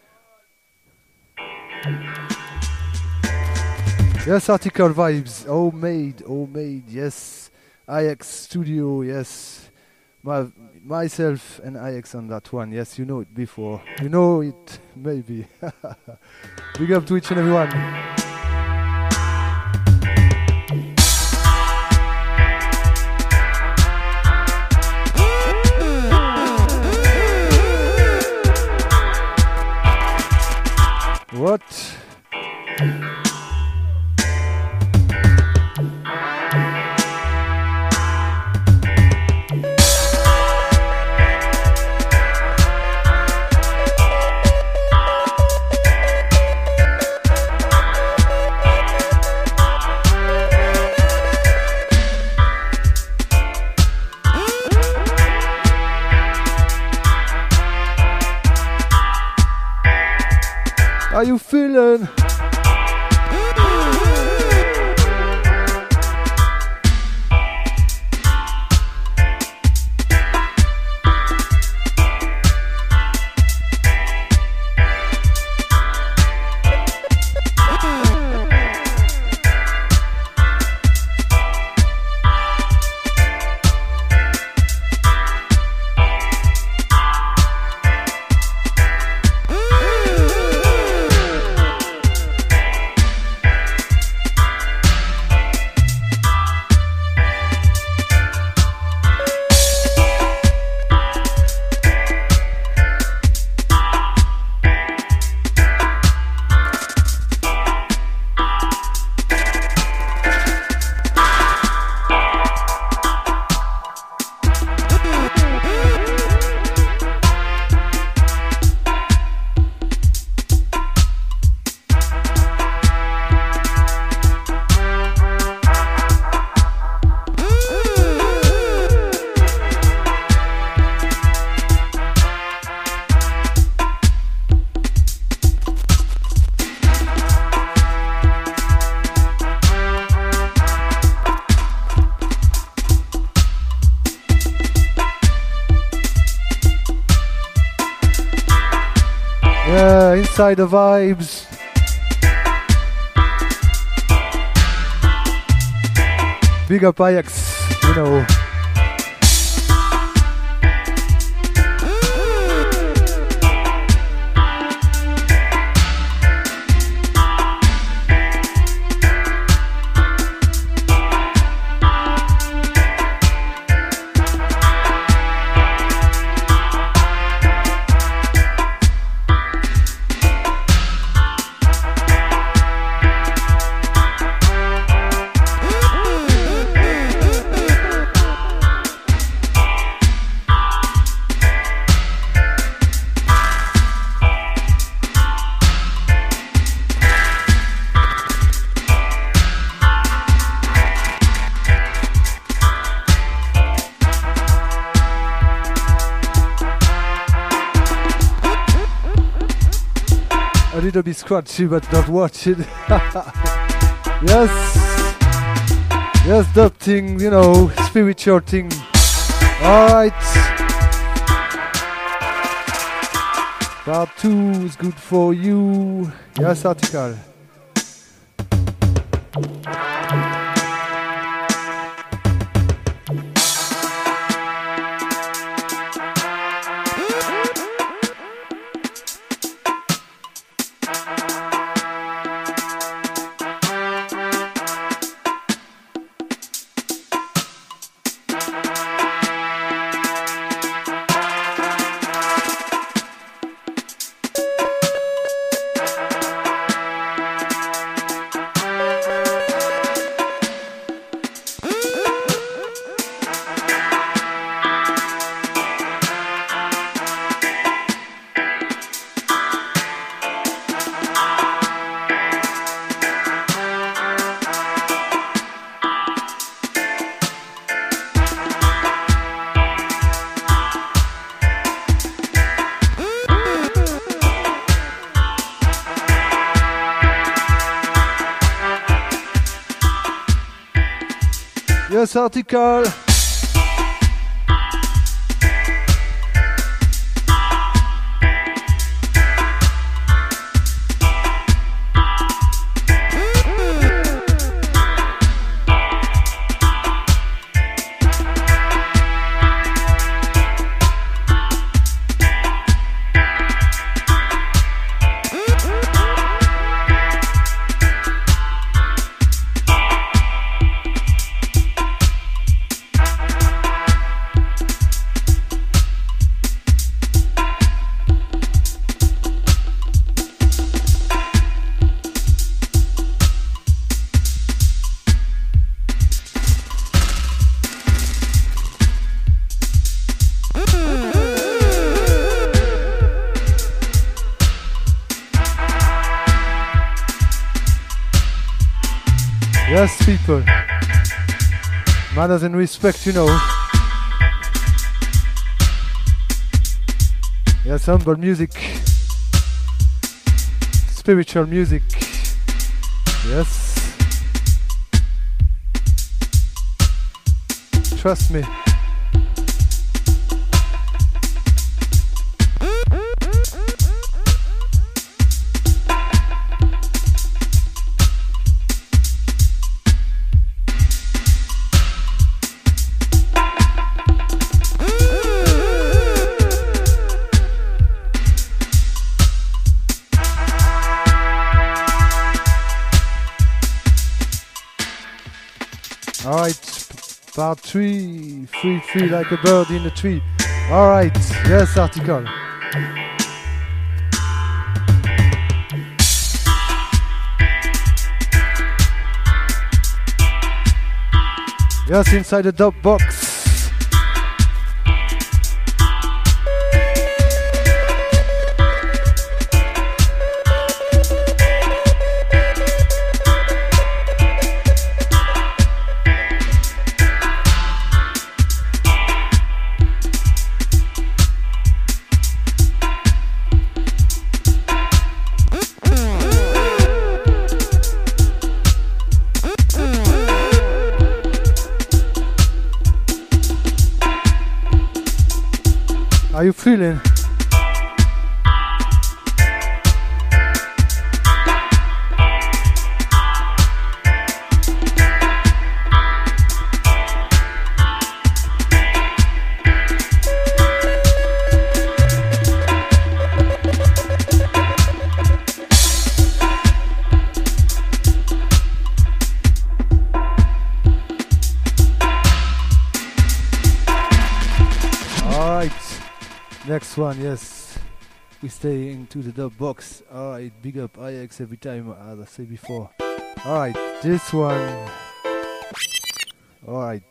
Yes, Article Vibes, homemade, homemade, yes. I X Studio, yes. My, myself and I X on that one, yes, you know it before. You know it, maybe. Big up to each and everyone. What? How you feeling? Yeah, inside the vibes. Big up Ajax, you know. A little bit scratchy, but not watch it. Yes, yes, that thing, you know, spiritual thing. Alright. Part two is good for you. Yes, article. Yes, article. Yes, people. Manners and respect, you know. Yes, humble music. spiritual music. Yes. Trust me. Alright, part three, free, free like a bird in a tree. Alright, yes, article. Yes, inside the dub box. How you feeling? Next one, yes. We stay into the dub box. Alright, big up I X every time, as I said before. Alright, this one. Alright.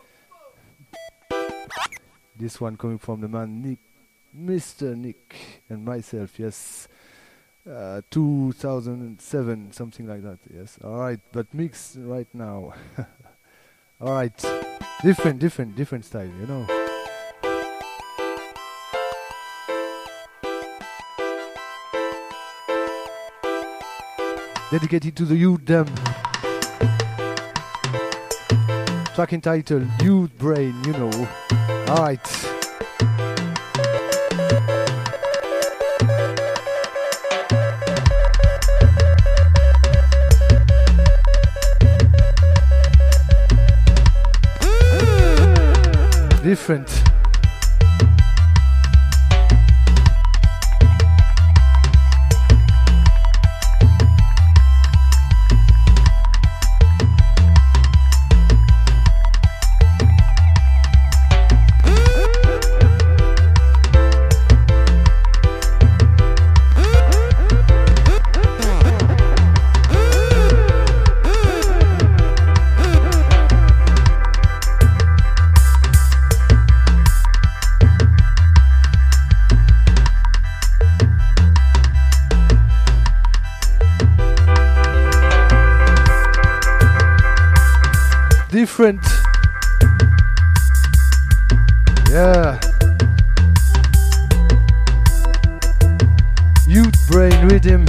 This one coming from the man Nick, Mister Nick, and myself, yes. Uh, two thousand seven, something like that, yes. Alright, but mixed right now. Alright. Different, different, different style, you know. Dedicated to the youth them. Track entitled Youth Brain, you know. Alright. Different. Different. Yeah. Youth Brain Rhythm.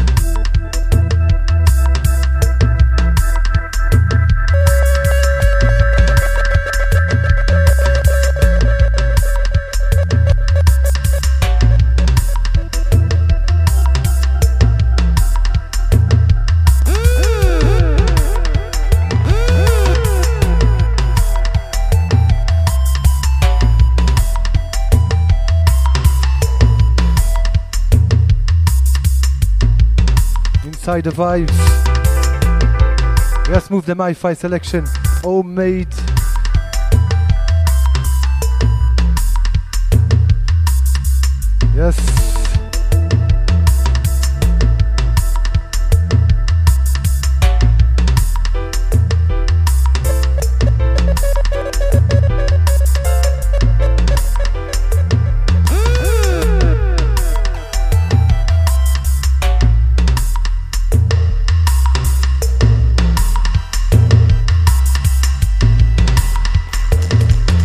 Inside the vibes. Let's move the hi-fi selection. Homemade. Yes.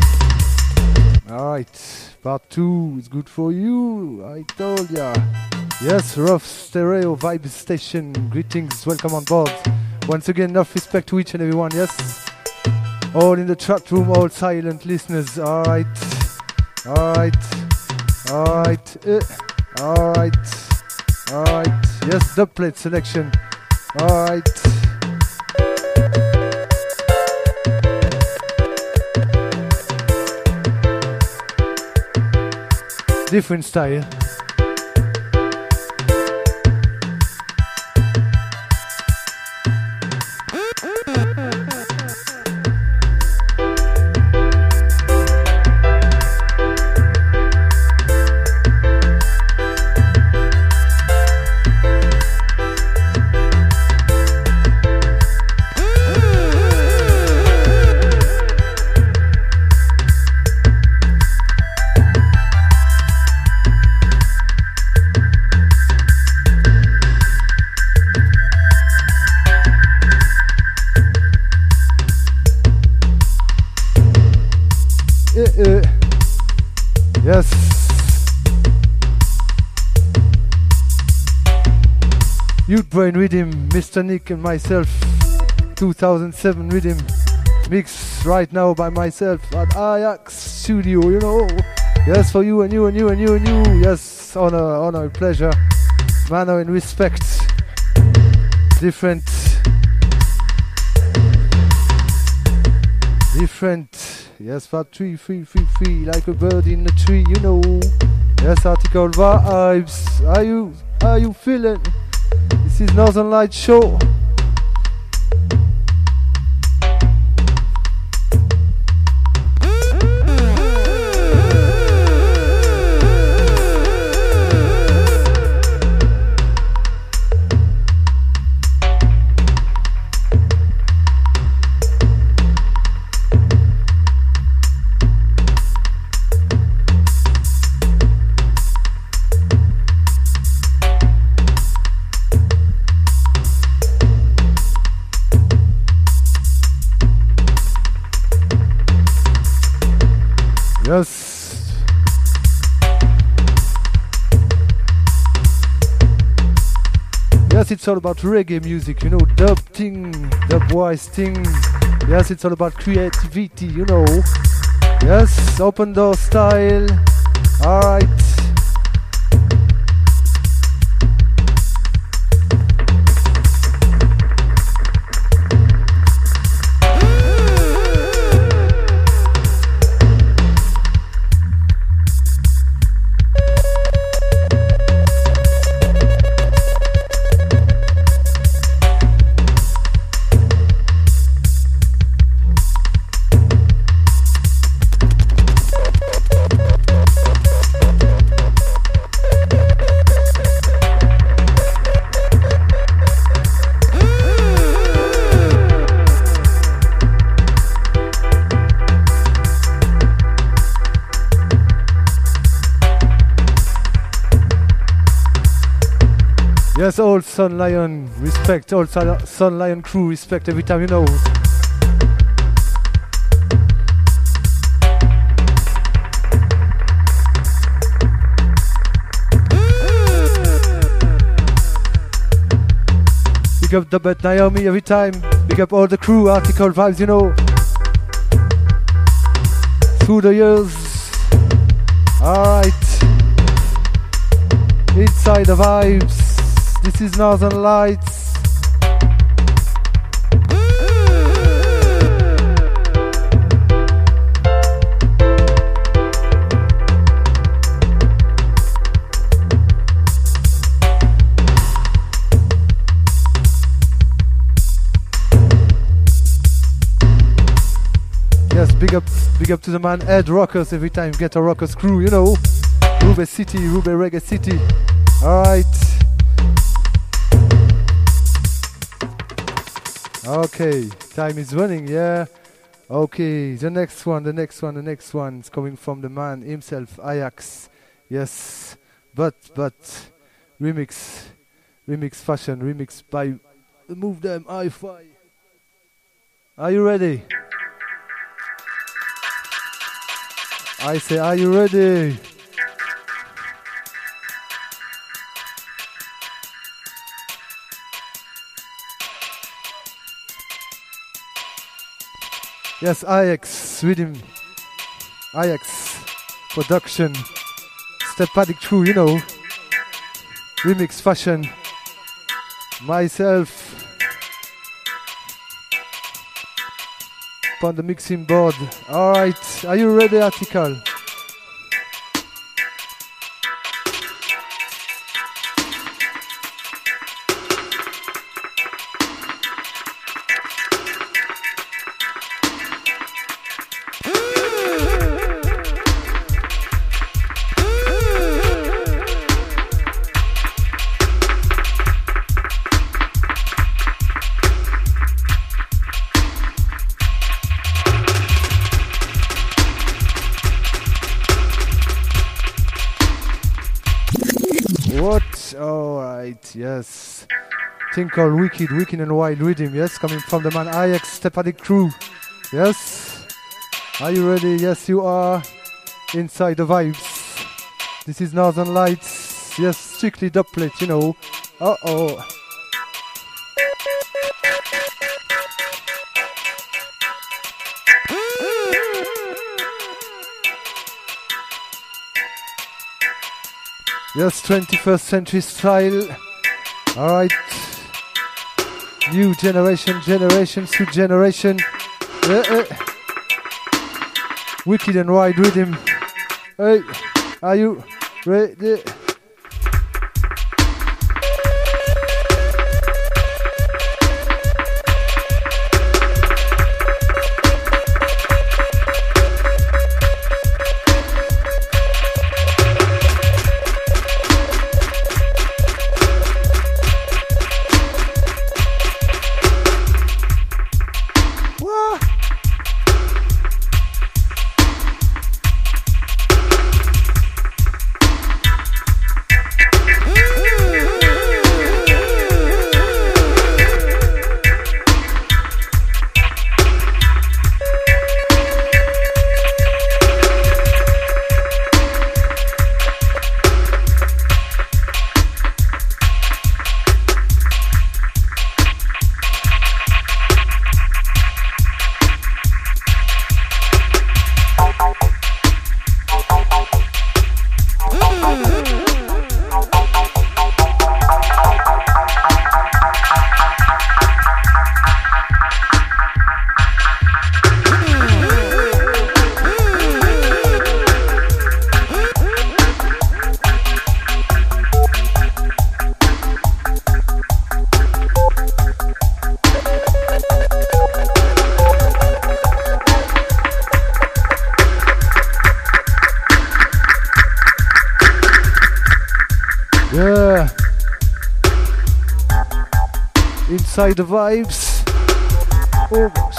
Part two is good for you, I told ya. Yes, Rough Stereo Vibe Station. Greetings, welcome on board. Once again, enough respect to each and everyone, yes? All in the chat room, all silent listeners. Alright, alright, alright, uh, alright, alright. Yes, dub plate selection. Alright. Different style. Youth Brain Rhythm, Mister Nick and myself, two thousand seven Rhythm, mixed right now by myself at Ajax Studio, you know. Yes, for you and you and you and you and you. Yes, honor, honor, pleasure, manner and respect. Different, different. Yes, for three, three, three, three, like a bird in a tree, you know. Yes, article vibes. Are you, are you feeling? This is Northern Light Show. Yes. Yes, it's all about reggae music, you know, dub thing, dub wise thing. Yes, it's all about creativity, you know. Yes, open door style. Alright. Yes, all Sun Lion respect, all Sun Sun Lion crew respect every time, you know. Big up the Bet Naomi every time, big up all the crew, article vibes, you know. Through the years. Alright. Inside the vibes. This is Northern Lights. Yes, big up, big up to the man Ed Rockers every time. Get a Rockers crew, you know. Rube City, Rube Reggae City. Alright. Okay, time is running, yeah. Okay, the next one, the next one, the next one is coming from the man himself, Ajax. Yes, but, but, remix, remix fashion, remix by Move Them Hi-Fi. Are you ready? I say, are you ready? Yes, I X rhythm, I X production, Step Addict Crew, you know, remix fashion, myself on the mixing board. All right, are you ready, Article? Yes, thing called Wicked, Wicked and Wild Rhythm, yes, coming from the man I X Step Addict Crew, yes, are you ready? Yes, you are inside the vibes, this is Northern Lights, yes, strictly dubplate, you know, uh-oh. Yes, twenty-first century style. Alright. New generation, generation, to generation. Uh, uh. Wicked and Wild Rhythm. Hey, are you ready? Yeah. Inside the vibes. Oh gosh.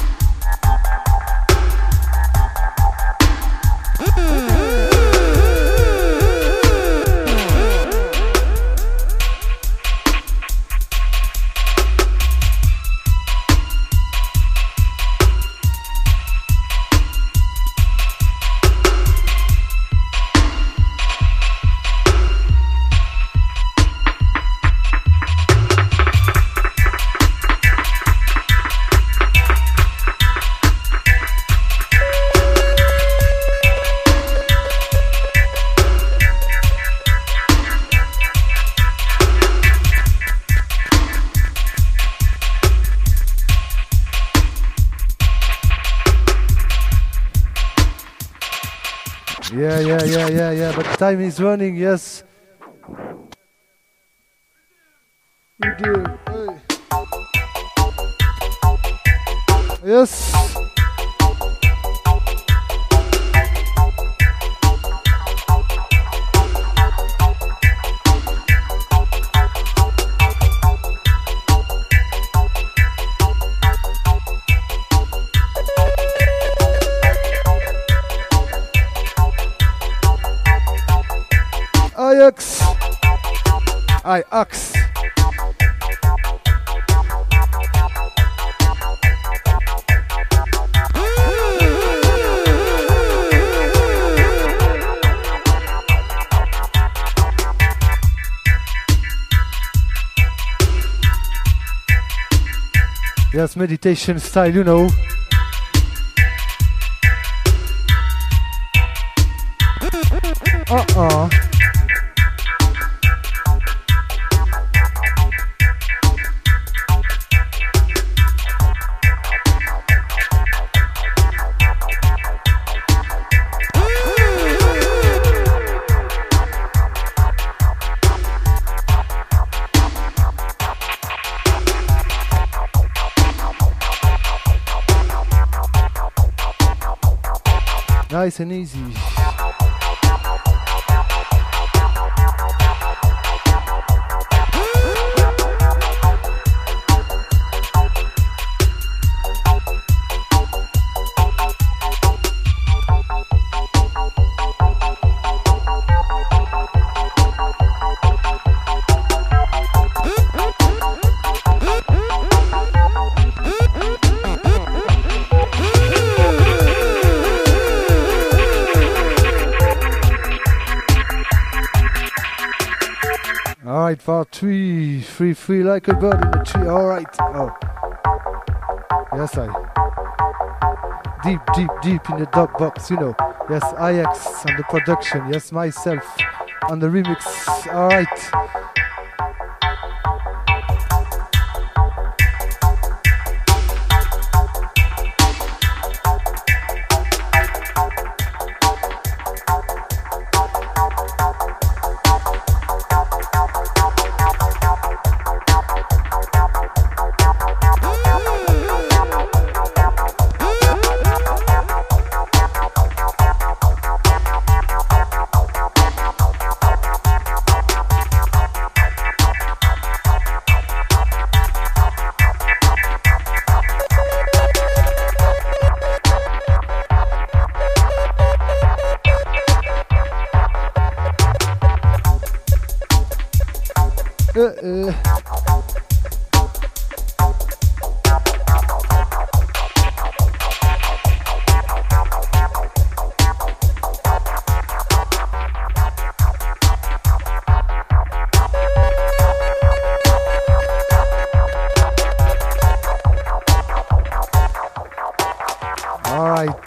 Yeah, yeah, yeah, yeah, yeah, but time is running, yes. We do. Hey. Yes. Ajax. Ajax. Yes, meditation style, you know. Uh-uh. Nice and easy. Alright, part three. Free, free like a bird in the tree. Alright. Oh. Yes, I. Deep, deep, deep in the dog box, you know. Yes, I X on the production. Yes, myself on the remix. Alright. Uh-uh. All right.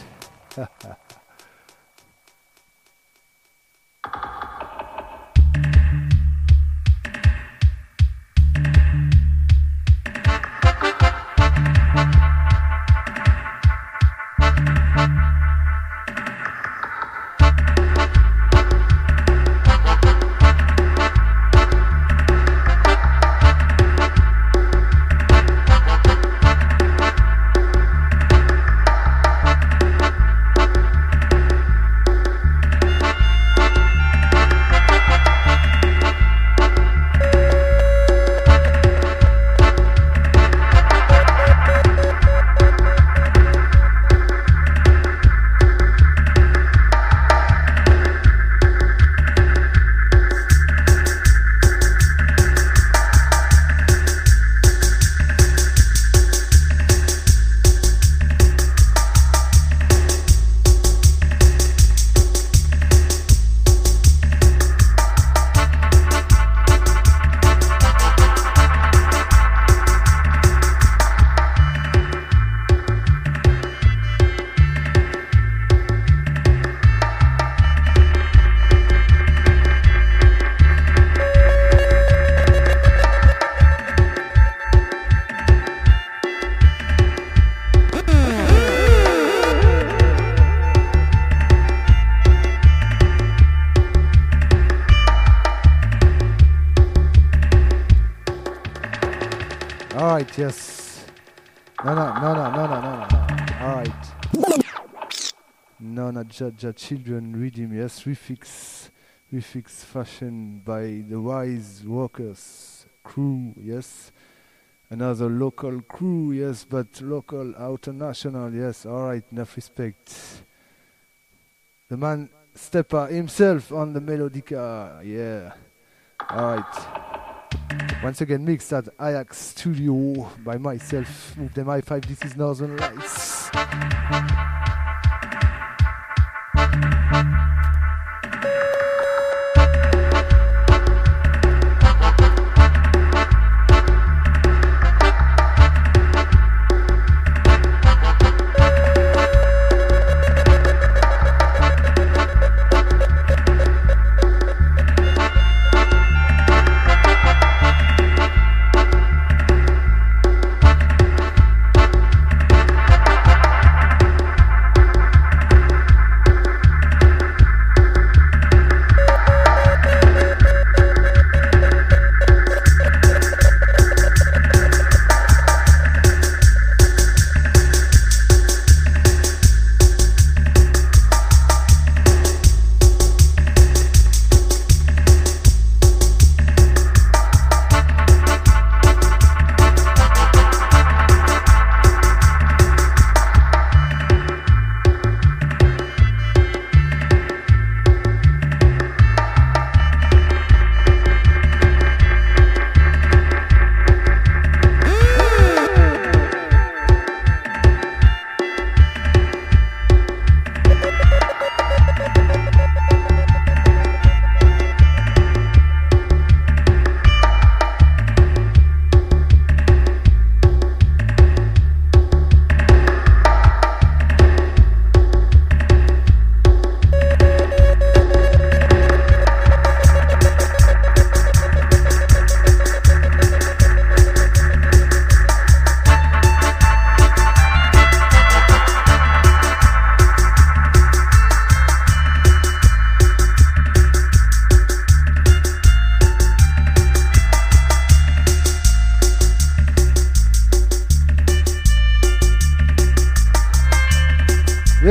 All right, yes. No, no, no, no, no, no, no, no. All right. No, not Jaja Children Rhythm. Yes, Refix, Refix fashion by the Wise Workers crew. Yes, another local crew. Yes, but local, international. Yes, all right. Enough respect. The man Stepper himself on the melodica. Yeah. All right. Once again, mixed at Ajax Studio by myself. Move them high five. This is Northern Lights.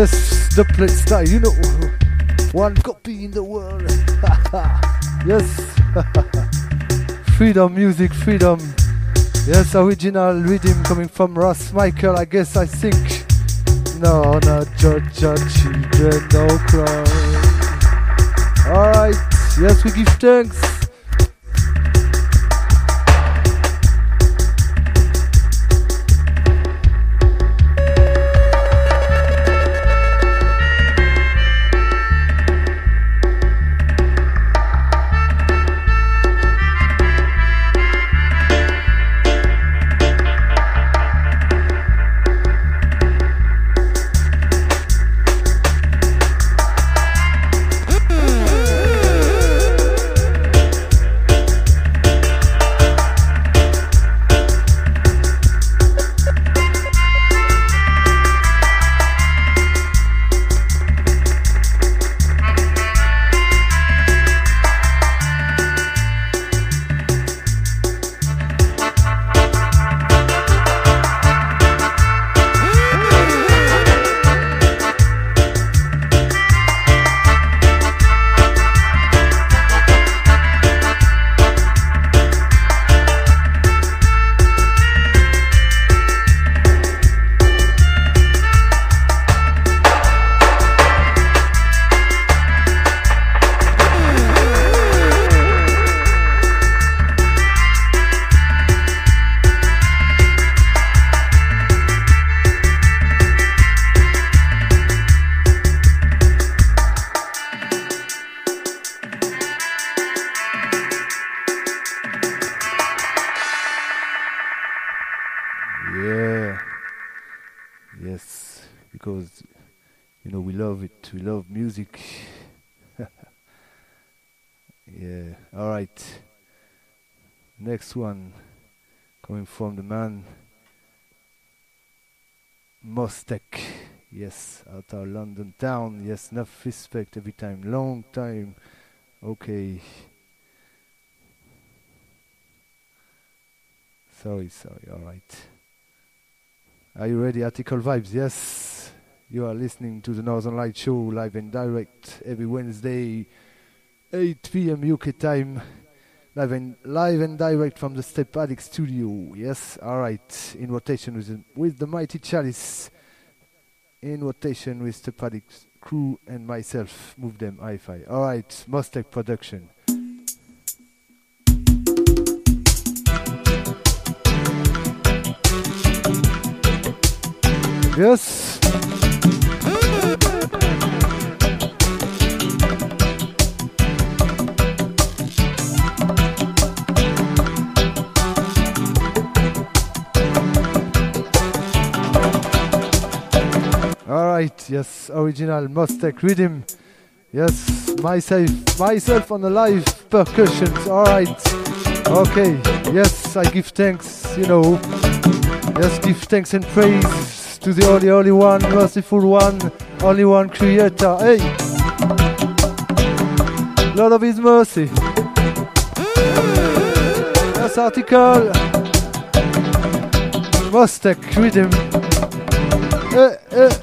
Yes, the plate style, you know. One copy in the world. Yes. Freedom music, freedom. Yes, original rhythm coming from Ross Michael, I guess, I think. No, not judge your children, no crime. Alright, yes, we give thanks. Because, you know, we love it. We love music. Yeah, alright. Next one, coming from the man Mostek. Yes, out of London town. Yes, enough respect every time. Long time. Okay. Sorry, sorry, alright. Are you ready? Article Vibes, yes. You are listening to the Northern Light Show live and direct every Wednesday, eight p.m. U K time. Live and, live and direct from the Step Addict studio. Yes, alright. In rotation with the, with the Mighty Chalice. In rotation with Step Addict crew and myself. Move them hi-fi. Alright, Mostek production. Yes. Alright, yes, original Mostek rhythm. Yes, myself, myself on the live percussions. Alright, okay, yes, I give thanks, you know. Yes, give thanks and praise to the only, only one, merciful one, only one creator. Hey! Lord of His mercy. Yes, article. Mostek rhythm. Eh, eh.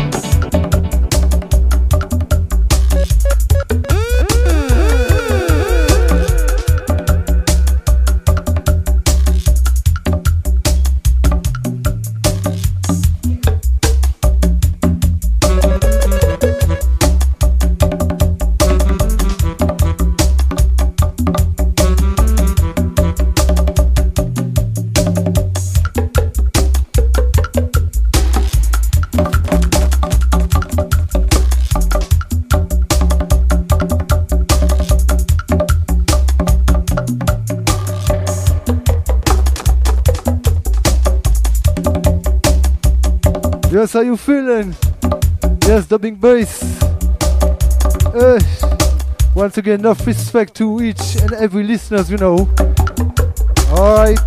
Yes, how you feeling? Yes, dubbing bass. Uh, once again, enough respect to each and every listeners, you know. Alright.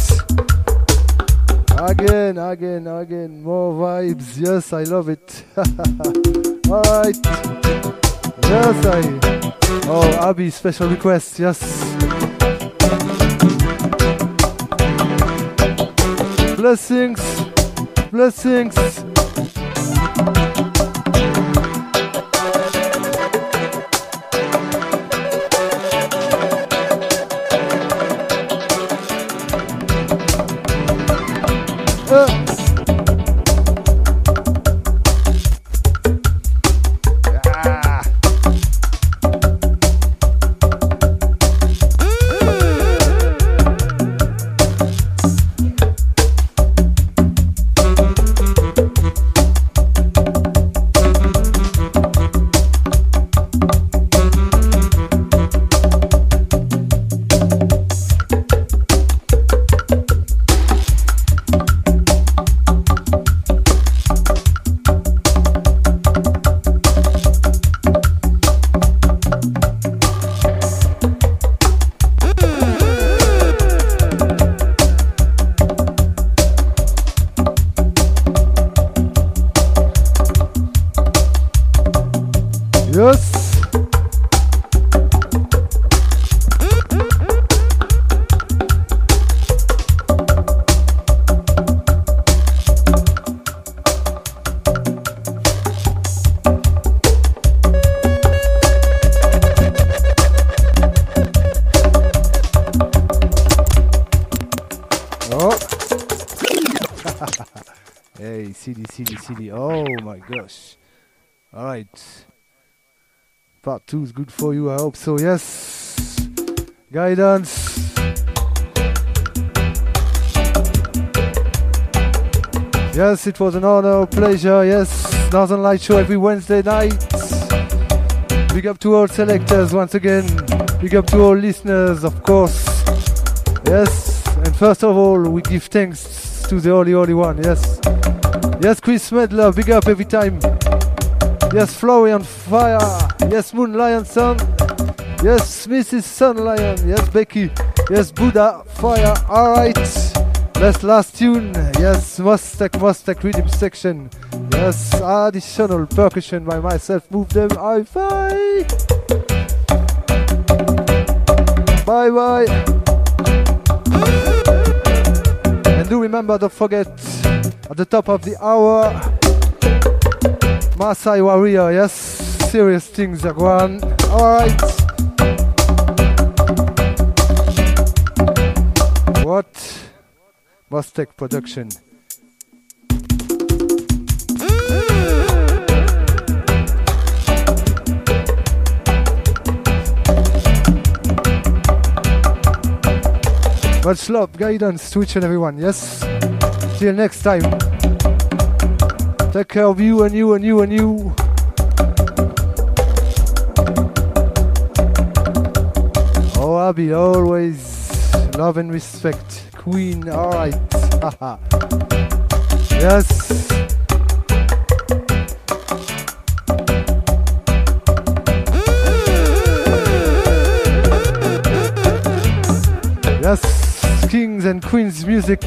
Again, again, again, more vibes. Yes, I love it. Alright. Yes, I. Oh, Abby, special request, yes. Blessings. Blessings. Uh. Ah. Yes. Oh. Hey, C D, C D, C D. Oh my gosh. All right. Part two is good for you, I hope so. Yes. Guidance. Yes, it was an honor, a pleasure. Yes, Northern Light Show every Wednesday night. Big up to all selectors once again. Big up to all listeners, of course. Yes, and first of all, we give thanks to the Holy Holy One. Yes. Yes, Chris Medler, big up every time. Yes, Florian Fire. Yes, Moon Lion Sun. Yes, Missus Sun Lion. Yes, Becky. Yes, Buddha Fire. Alright. Let's last tune. Yes, Mostek Mostek Rhythm Section. Yes, additional percussion by myself. Move them. High five. Bye bye. And do remember, don't forget, at the top of the hour, Masai Warrior, yes, serious things are going. Alright. What? Mostek Production. Much love, guidance to each and everyone, yes? Till next time. Take care of you and you and you and you. Oh, Abby, always love and respect. Queen, alright. Yes. Yes, kings and queens music.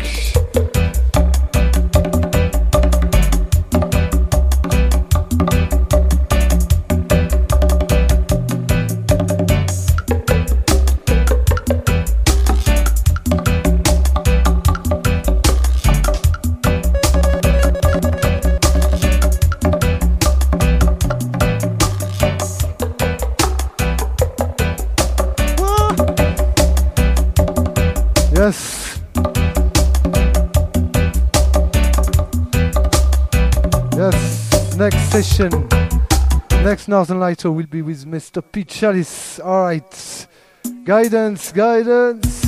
Yes. Yes. Next session, next Northern Lighter will be with Mister Pete Chalice. Alright. Guidance, guidance.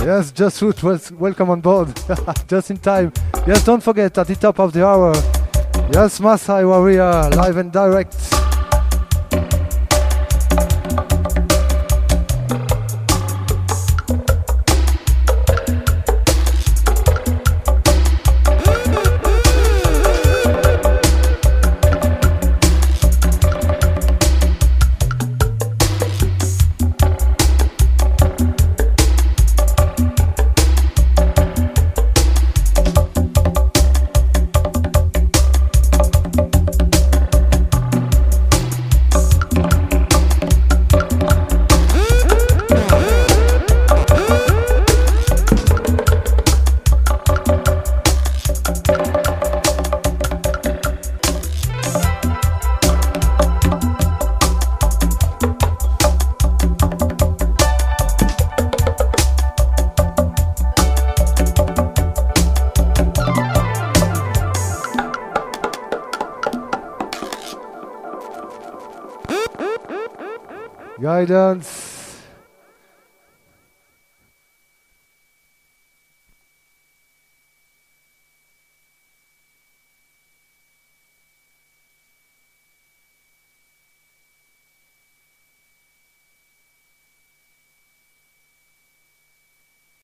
Yes, Just Root, wel- welcome on board. Just in time. Yes, don't forget, at the top of the hour. Yes, Masai Warrior, live and direct. Guidance.